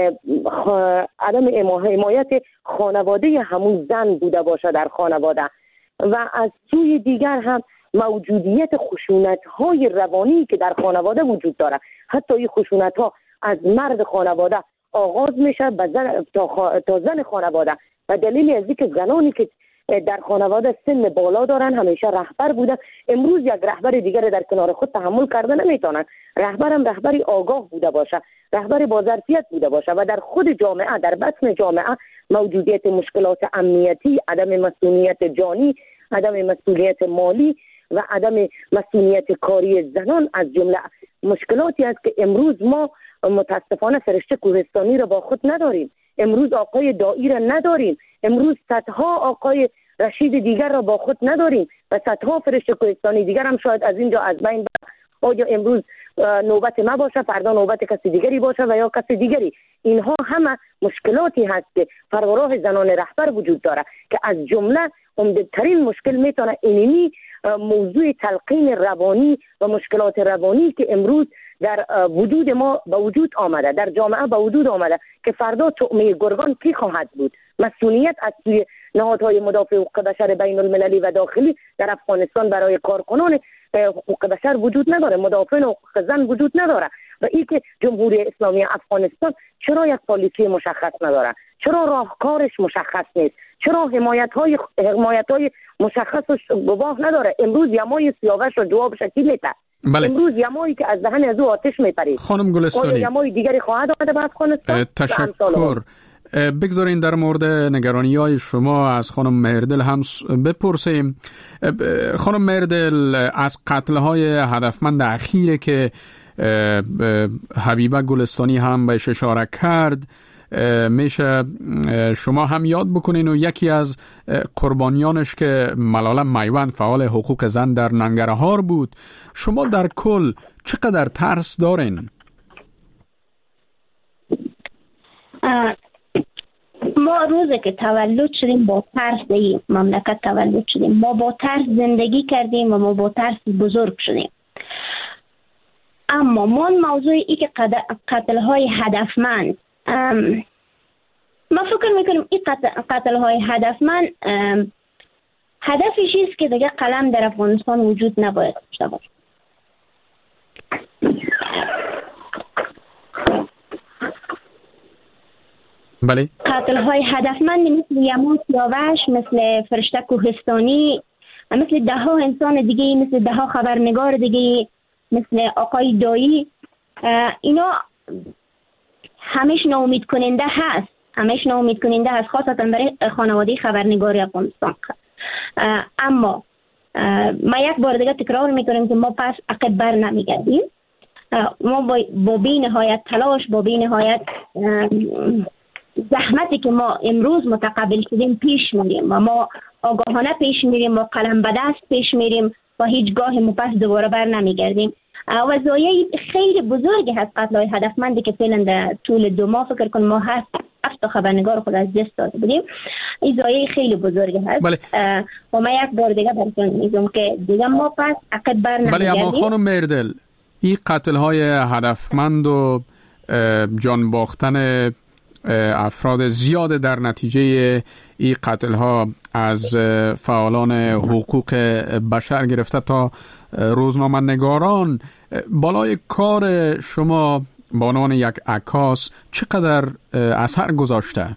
عدم حمایت خانواده همون زن بوده باشه در خانواده، و از سوی دیگر هم موجودیت خشونت های روانی که در خانواده وجود داره. حتی این خشونت ها از مرد خانواده آغاز میشه به زن تا, خ... تا زن خانواده، و دلیلی از اینکه زنانی که در خانواده سن بالا دارن همیشه رهبر بودن، امروز یک رهبر دیگر در کنار خود تحمل کرده نمیتونن. رهبرم رهبری آگاه بوده باشه، رهبر با ظرفیت بوده باشه و در خود جامعه، در بطن جامعه موجودیت مشکلات امنیتی، عدم مسئولیت جانی، عدم مسئولیت مالی و عدم مسئولیت کاری زنان از جمله مشکلاتی است که امروز ما متاسفانه فرشته کوهستانی را با خود نداریم، امروز آقای دایی را نداریم، امروز صدها آقای رشید دیگر را با خود نداریم و صدها فرشته کوهستانی دیگر هم شاید از اینجا از بین بره. آیا امروز نوبت ما باشه، فردا نوبت کسی دیگری باشه و یا کسی دیگری. اینها همه مشکلاتی هست که فروراه زنان رهبر وجود داره که از جمله عمده‌ترین مشکل میتونه اینی موضوع تلقین روانی و مشکلات روانی که امروز در وجود ما به وجود آمده، در جامعه به وجود آمده که فردا طعمه گرگان کی خواهد بود. مسئولیت از سوی نهادهای مدافع حقوق بشر بین المللی و داخلی در افغانستان برای کارکنان حقوق بشر وجود نداره، مدافعین حقوق زن وجود نداره. و این که جمهوری اسلامی افغانستان چرا یک پالیسی مشخص نداره، چرا راهکارش مشخص نیست، چرا حمایت های حمایت های مشخص و گواه نداره. امروز یمای سیاوش و جواب شکیل میده. بله. امروز یمایی که از دهن از او آتش میپرید. خانم گلستانی، یمای دیگری خواهد آمده به افغانستان. تشکر. بگذارین در مورد نگرانی‌های شما از خانم مهردل هم بپرسیم. خانم مهردل، از قتل‌های هدفمند اخیره که حبیبه گلستانی هم بهش اشاره کرد میشه شما هم یاد بکنین و یکی از قربانیانش که ملاله میوند فعال حقوق زن در ننگرهار بود. شما در کل چقدر ترس دارین؟ ما روزی که تولد شدیم با ترس این مملکت تولد شدیم، ما با ترس زندگی کردیم و ما با ترس بزرگ شدیم. اما من موضوع ای که قتل های هدفمند، ما فکر میکنیم این قتل های هدفمند هدفی چیست که دیگه قلم در افغانستان وجود نباید داشته باشه. بله. قتل های هدفمند مثل یما سیاوش، مثل فرشته کوهستانی، مثل ده ها انسان دیگه، مثل ده ها خبرنگار دیگه، مثل آقای دایی، اینا همیش ناامید کننده هست، همیش ناامید کننده هست، خاصتا برای خانواده خبرنگار افغانستان. اما ما یک بار دیگه تکرار میکنیم که ما پس عقب بر نمیگردیم. ما با بی نهایت تلاش، با بی نهایت زحمتی که ما امروز متقبل شدیم پیش میریم و ما آگاهانه پیش میریم و قلم به دست پیش میریم و هیچ گاه ما پس دوباره بر نمیگردیم. و زایه خیلی بزرگی هست قتل‌های هدفمندی که فعلا در طول دو ماه فکر کنم ما هست هفت تا خبرنگار خود از دست داده بودیم. این ضایعه خیلی بزرگی هست. بله. و من یک بار دیگه براتون میگم که دیگه ما پس عقب بر نمیگردیم. بله اما خانم مردل، این قتل های هدفمند و جان باختن افراد زیاد در نتیجه این قتل ها از فعالان حقوق بشر گرفته تا روزنامه‌نگاران، بالای کار شما به عنوان یک عکاس چقدر اثر گذاشته؟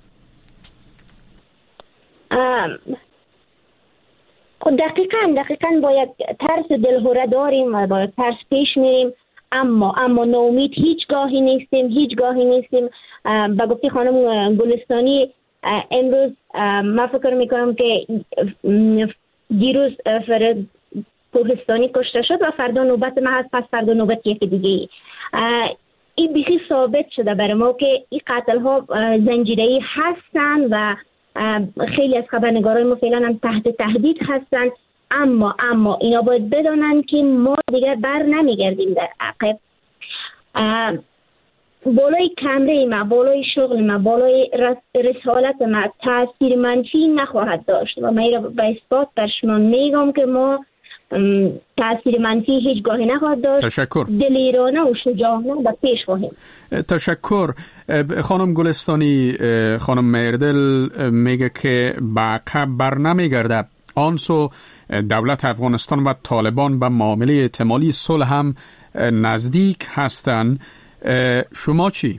دقیقاً دقیقاً باید ترس دلهوره داریم و باید ترس پیش میریم، اما اما ناامید هیچ گاهی نیستیم هیچ گاهی نیستیم. با گفتی خانم گلستانی، امروز من فکر میکنم که دیروز فرد کوهستانی کشته شد و فردا نوبت ما هست، پس فردا نوبت یکی دیگه. این بیخی ثابت شده برای ما که این قتل ها زنجیره‌ای هستن و خیلی از خبرنگارای ما فعلا هم تحت تهدید هستن، اما اما اینا باید بدانن که ما دیگر بر نمیگردیم در عقب. بالای کمره ما، بالای شغل ما، بالای رسالت ما تاثیر منفی نخواهد داشت و من به اثبات بر شما میگم که ما تاثیر منفی هیچ گاهی نخواهد داشت. تشکر. دلیرانه و شجاعانه و پیش خواهیم. تشکر. خانم گلستانی، خانم مردل میگه که به عقب بر نمیگرده. آنسو دولت افغانستان و طالبان به معامله احتمالی صلح هم نزدیک هستند. شما چی؟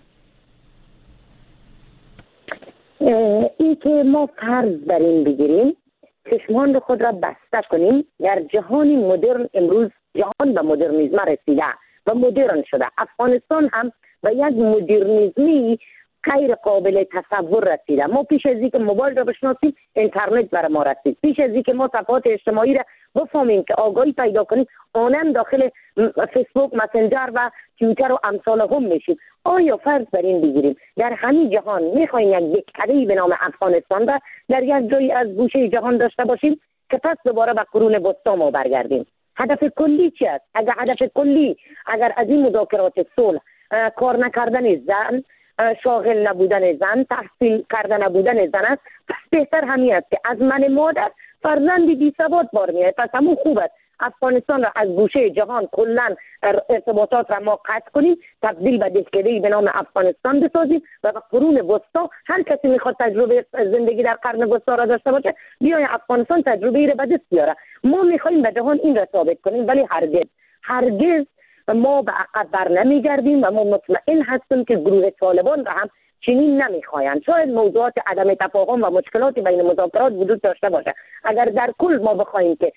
این که ما فرض بر این بگیریم چشمان خود را بسته کنیم، در جهان مدرن امروز جهان به مدرنیسم رسیده و مدرن شده. افغانستان هم به یک مدرنیسمی غیر قابل تصور رسیده. ما پیش از اینکه موبایل را بشناسیم اینترنت برای ما رسید. پیش از اینکه ما صفحات اجتماعی را بفهمیم که آگاهی پیدا کنیم، آنم داخل فیسبوک، مسنجر و توییتر و امثال هم میشیم. آیا فرض بر این بگیریم در همین جهان میخوایم یک دکته‌ای به نام افغانستان را در یک جایی از گوشه جهان داشته باشیم که پس دوباره به قرون وسطا ما برگردیم؟ هدف کلی چی است؟ اگر هدف کلی اگر از این مذاکرات صلح کار نکردن زن، شاغل نبودن زن، تحصیل کردن نبودن زن است، پس بهتر همین است که از من مادر فرزندی بی ثبات بار میاد. پس همون خوب است افغانستان را از گوشه جهان کلا ارتباطات را ما قطع کنیم، تبدیل به دهکده‌ای به نام افغانستان بسازیم و به قرون وسطا هر کسی میخواد تجربه زندگی در قرن وسطا را داشته باشه بیای افغانستان تجربه ای را به دست بیاره. ما میخوایم به جهان این را ثابت کنیم، ولی هرگز هرگز ما به عقب بر نمیگردیم و ما مطمئن هستیم که گروه طالبان را هم چنین نمیخواین. شاید موضوعات عدم تفاهم و مشکلات بین مذاکرات وجود داشته باشه. اگر در کل ما بخوایم که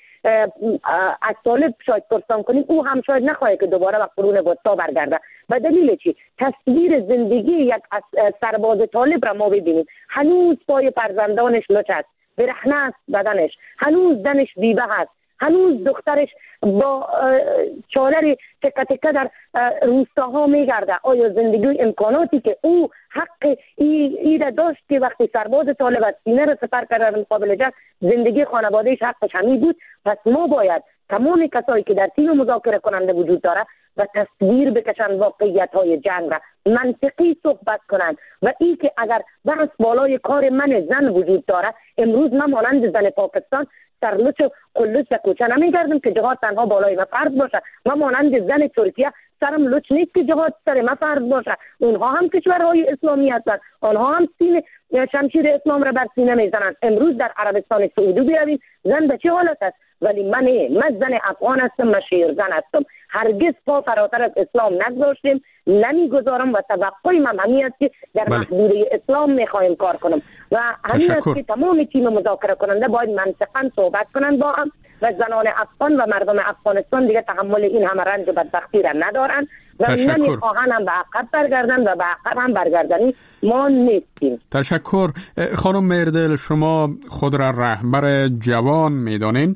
از طالب شاید پرسان کنیم، او هم شاید نخواهد که دوباره به قرون وسطا برگرده. به دلیل چی؟ تصویر زندگی یک سرباز طالب را ما ببینیم. هنوز پای فرزندانش لچ است، برهنه است بدنش، هنوز زنش بیوه هست، هنوز دخترش با چادر تکه تکه در روستاها میگرده. آیا زندگی امکاناتی که او حق ایره داشت که وقتی سرباز طالب از سینه را سپر کرده مقابل جنگ زندگی خانوادهش حقش همین بود؟ پس ما باید تمام کسایی که در تیم مذاکره کننده وجود داره و تصویر بکشن واقعیت های جنگ را، منطقی صحبت کنند و این که اگر بحث بالای کار من زن وجود داره، امروز من مانند زن پاکستان سرلوچ و قلوچ و کوچه نمیگردم که جهاد تنها بالای من فرض باشه. من مانند زن ترکیه سرم لوچ نیست که جهاد سر من فرض باشه. اونها هم کشورهای اسلامی هستند، آنها هم سینه شمشیر اسلام را بر سینه میزنند. امروز در عربستان سعودی بیایم زن به چه حالت است؟ ولی من من زن افغان هستم، من شیر زن هستم، هرگز پا فراتر از اسلام نگذاشتیم، نمیگذارم و توقعی من همین است که در بله. محدوده اسلام میخوایم کار کنم و همین است که تمام تیم مذاکره کننده باید منطقاً صحبت کنند با هم و زنان افغان و مردم افغانستان دیگه تحمل این همه رنج و بدبختی را ندارن و نمیخواهن هم به عقب برگردن و به عقب هم برگردنی ما نیستیم. تشکر. خانم مردل، شما خود را رهبر جوان میدانین.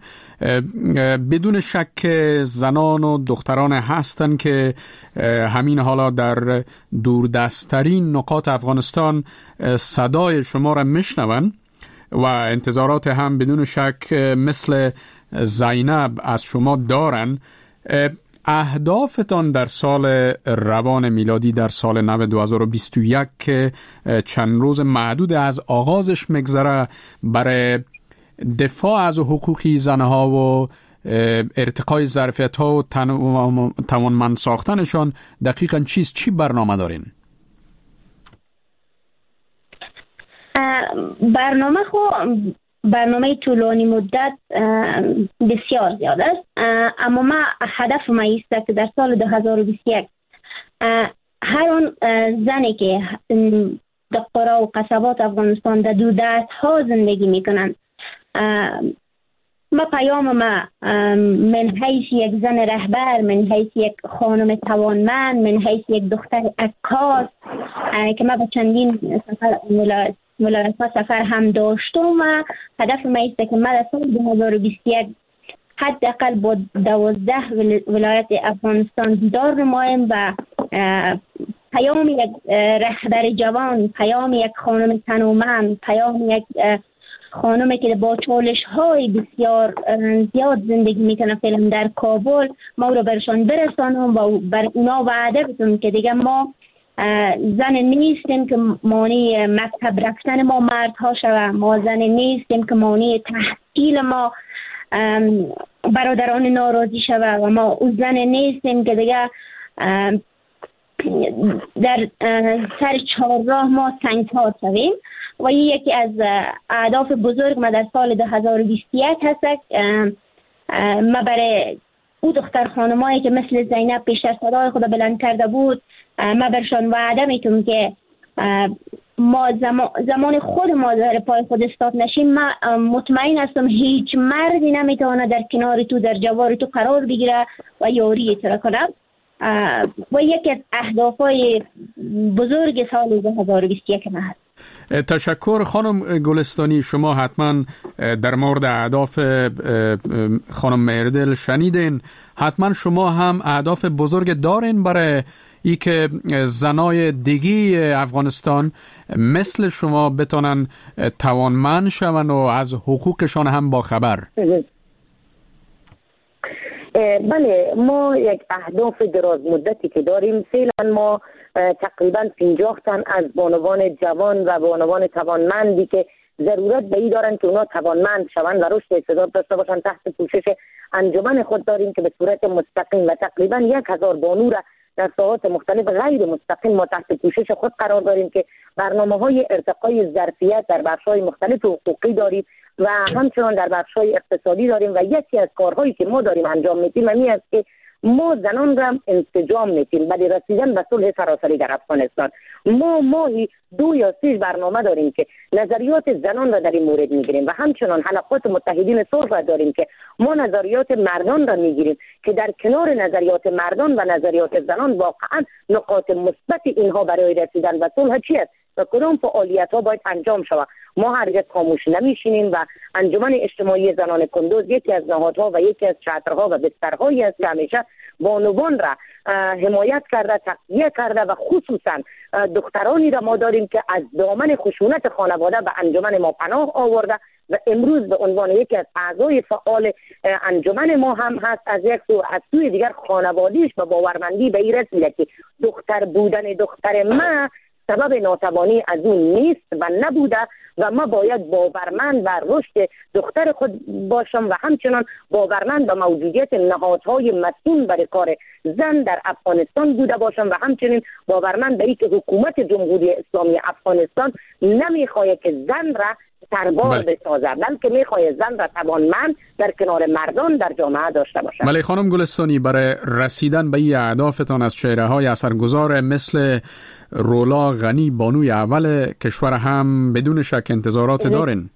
بدون شک زنان و دختران هستند که همین حالا در دوردستترین نقاط افغانستان صدای شما را میشنون و انتظارات هم بدون شک مثل زینب از شما دارن. اهدافتان در سال روان میلادی در سال نو دو هزار و بیست و یک که چند روز معدود از آغازش مگذره برای دفاع از حقوقی زنها و ارتقای ظرفیت ها و توانمند ساختنشان دقیقاً چیست؟ چی برنامه دارین؟ برنامه خو برنامه طولانی مدت بسیار زیاد است، اما ما هدف ما است که در سال دو هزار و بیست و یک هر آن زنی که در قرى و قصبات افغانستان در دو دست ها زندگی میکنند، ما پیام ما من حیث یک زن رهبر، من حیث یک خانم توانمند، من حیث یک دختر عکاس که ما به چندین سفر ولایت ها سفر هم داشتم و هدف ما است که ما در سال دو هزار و بیست و یک حداقل با دوازده ولایت افغانستان دیدار نماییم و پیام یک رهبر جوان، پیام یک خانم تنومند، پیام یک خانمی که با چالش های بسیار زیاد زندگی میکنه فعلا در کابل، ما رو برشان برسانم و بر اونا وعده بدم که دیگه ما زن نیستیم که مانع مکتب رفتن ما مردها شوه، ما زن نیستیم که مانع تحصیل ما برادران ناراضی شوه و ما او زن نیستیم که دیگه در سر چهارراه ما سنگ‌ها شویم. و یکی از اهداف بزرگ ما در سال دو هزار و بیست و یک هست. ما برای او دختر خانمایی که مثل زینب پیشتر صدای خود بلند کرده بود، ما برشان وعده میتونم که ما زمان خود ما در پای خود استاد نشیم، ما مطمئن هستم هیچ مردی نمیتونه در کنار تو در جوار تو قرار بگیره و یاری تو را کنه. و یکی از اهدافای بزرگ سال دو هزار و بیست و یک ما هست. تشکر خانم گلستانی. شما حتما در مورد اهداف خانم مهردل شنیدین، حتما شما هم اهداف بزرگ دارین برای ای که زنای دیگی افغانستان مثل شما بتونن توانمند شون و از حقوقشان هم با خبر. بله، ما یک اهداف دراز مدتی که داریم. فعلا ما تقریبا پنجاه تن از بانوان جوان و بانوان توانمندی که ضرورت به این دارن که اونا توانمند شوند و رشد استعداد داشته باشن تحت پوشش انجمن خود داریم که به صورت مستقیم و تقریبا یک هزار بانو را در ساحات مختلف غیر مستقیم ما تحت پوشش خود قرار داریم که برنامه های ارتقای ظرفیت در بخش‌های مختلف حقوقی داریم و همچنان در بخش‌های اقتصادی داریم. و یکی از کارهایی که ما داریم انجام میدیم این است که ما زنان را انسجام میدیم برای رسیدن به صلح سراسری در افغانستان. ما ماهی دو یا سه برنامه داریم که نظریات زنان را در این مورد میگیریم و همچنان حلقات متحدین صلح را داریم که ما نظریات مردان را میگیریم که در کنار نظریات مردان و نظریات زنان واقعا نقاط مثبت اینها برای رسیدن به صلح چی است و کدام فعالیت ها باید انجام شود. ما هرگز خاموش نمیشینیم و انجمن اجتماعی زنان کندوز یکی از نهادها و یکی از چترها و بسترهایی است که همیشه بانوان را حمایت کرده، تقویه کرده و خصوصا دخترانی را ما داریم که از دامن خشونت خانواده به انجمن ما پناه آورده و امروز به عنوان یکی از اعضای فعال انجمن ما هم هست. از یک سو از سوی دیگر خانوادیش به باورمندی به این رسیده که دختر بودن دختر ما سبب ناتوانی از اون نیست و نبوده و ما باید باورمند و رشد دختر خود باشم و همچنان باورمند به موجودیت نهادهای مسئول برای کار زن در افغانستان بوده باشم و همچنین باورمند به اینکه حکومت جمهوری اسلامی افغانستان نمیخواهد که زن را سربار بسازد، بلکه میخواهد زن را توانمند در کنار مردان در جامعه داشته باشد. بله خانم گلستانی، برای رسیدن به این اهدافتان از چهره های اثرگذار مثل رولا غنی بانوی اول کشور هم بدون شک انتظارات دارین؟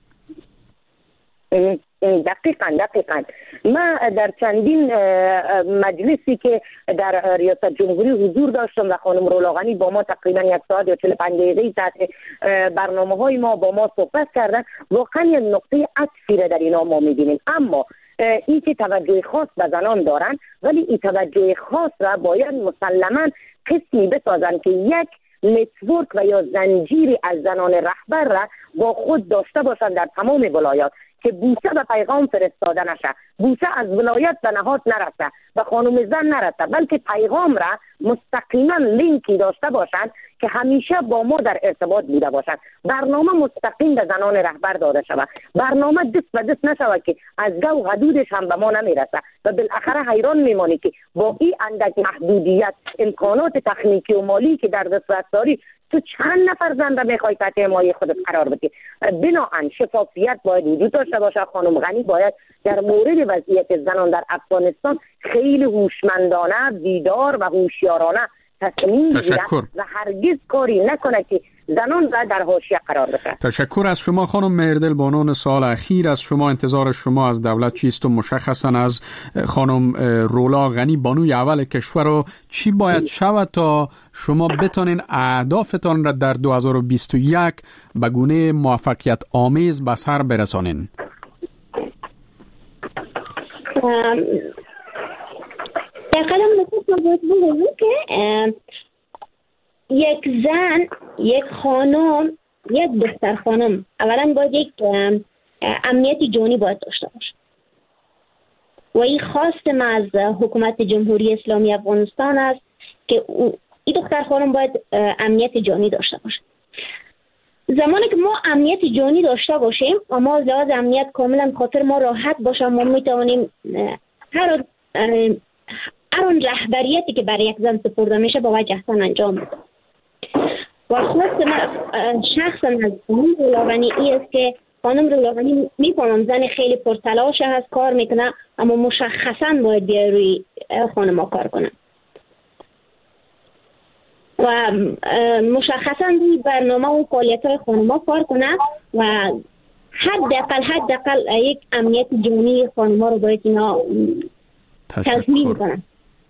دقیقاً دقیقاً ما در چندین مجلسی که در ریاست جمهوری حضور داشتم و خانم رولا غنی با ما تقریبا یک ساعت یا چهل و پنج دقیقه تحت برنامه های ما با ما صحبت کردن، واقعا یک نقطه عطفی را در اینا ما می‌بینیم. اما این که توجه خاص به زنان دارن، ولی این توجه خاص را باید مسلماً قسمی بسازن که یک نتورک و یا زنجیری از زنان رهبر را با خود داشته باشند در تمام ولایات. که بوسه به پیغام فرستاده نشه، بوسه از ولایت به نهاد نرسه، به خانم زن نرسه، بلکه پیغام را مستقیما لینکی داشته باشند که همیشه با ما در ارتباط بوده باشند. برنامه مستقیم به زنان رهبر داده شود، برنامه دست به دست نشود که از گو حدودش هم به ما نمیرسه و بالاخره حیران میمانی که با این اندک محدودیت امکانات تکنیکی و مالی که در دسترس داری تو چند نفر زن را میخوای تحت حمایت خودت قرار بدی. بناهن شفافیت باید وجود داشته باشه. خانم غنی باید در مورد وضعیت زنان در افغانستان خیلی هوشمندانه، بیدار و هوشیارانه تصمیم بگیرد و هرگز کاری نکنه که زنان را در حاشیه قرار بده. تشکر از شما خانم مهردل بانون. سال اخیر از شما انتظار شما از دولت چیست و مشخصا از خانم رولا غنی بانوی اول کشور رو چی باید شود تا شما بتونین اهدافتان را در دو هزار و بیست و یک به گونه موفقیت آمیز به سر برسانین؟ در قدم نخست باید بگویم که یک زن، یک خانم، یک دختر خانم اولا باید یک امنیت جانی باید داشته باشه و این خواست ما از حکومت جمهوری اسلامی افغانستان است که این دختر خانم باید امنیت جانی داشته باشه. زمانی که ما امنیت جانی داشته باشیم و ما لحاظ امنیت کاملا خاطر ما راحت باشه، ما میتوانیم هر هر اون رهبریتی که برای یک زن سپرده میشه با وجهتن انجام بده. و خواست من شخصا از خانم رولا غنی ای است که خانم رولا غنی میفهمم زن خیلی پرتلاش هست، کار میکنه، اما مشخصا باید بیا روی خانم ها کار کنه و مشخصا روی برنامه و فعالیت های خانم ها کار کنه و حداقل حداقل یک امنیت جانی خانم ها رو باید اینا تضمین کنن.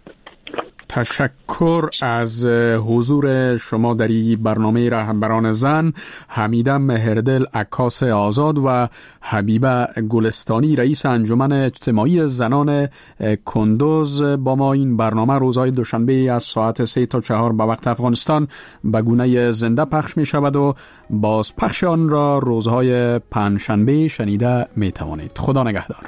تشکر از حضور شما در این برنامه رهبران زن. حمیده مهردل عکاس آزاد و حبیبه گلستانی رئیس انجمن اجتماعی زنان کندوز با ما این برنامه روزهای دوشنبه از ساعت سه تا چهار به وقت افغانستان به گونه زنده پخش می شود و باز پخش آن را روزهای پنجشنبه شنیده می توانید. خدا نگهدار.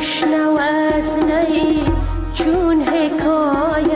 بشنو از نی چون حکایت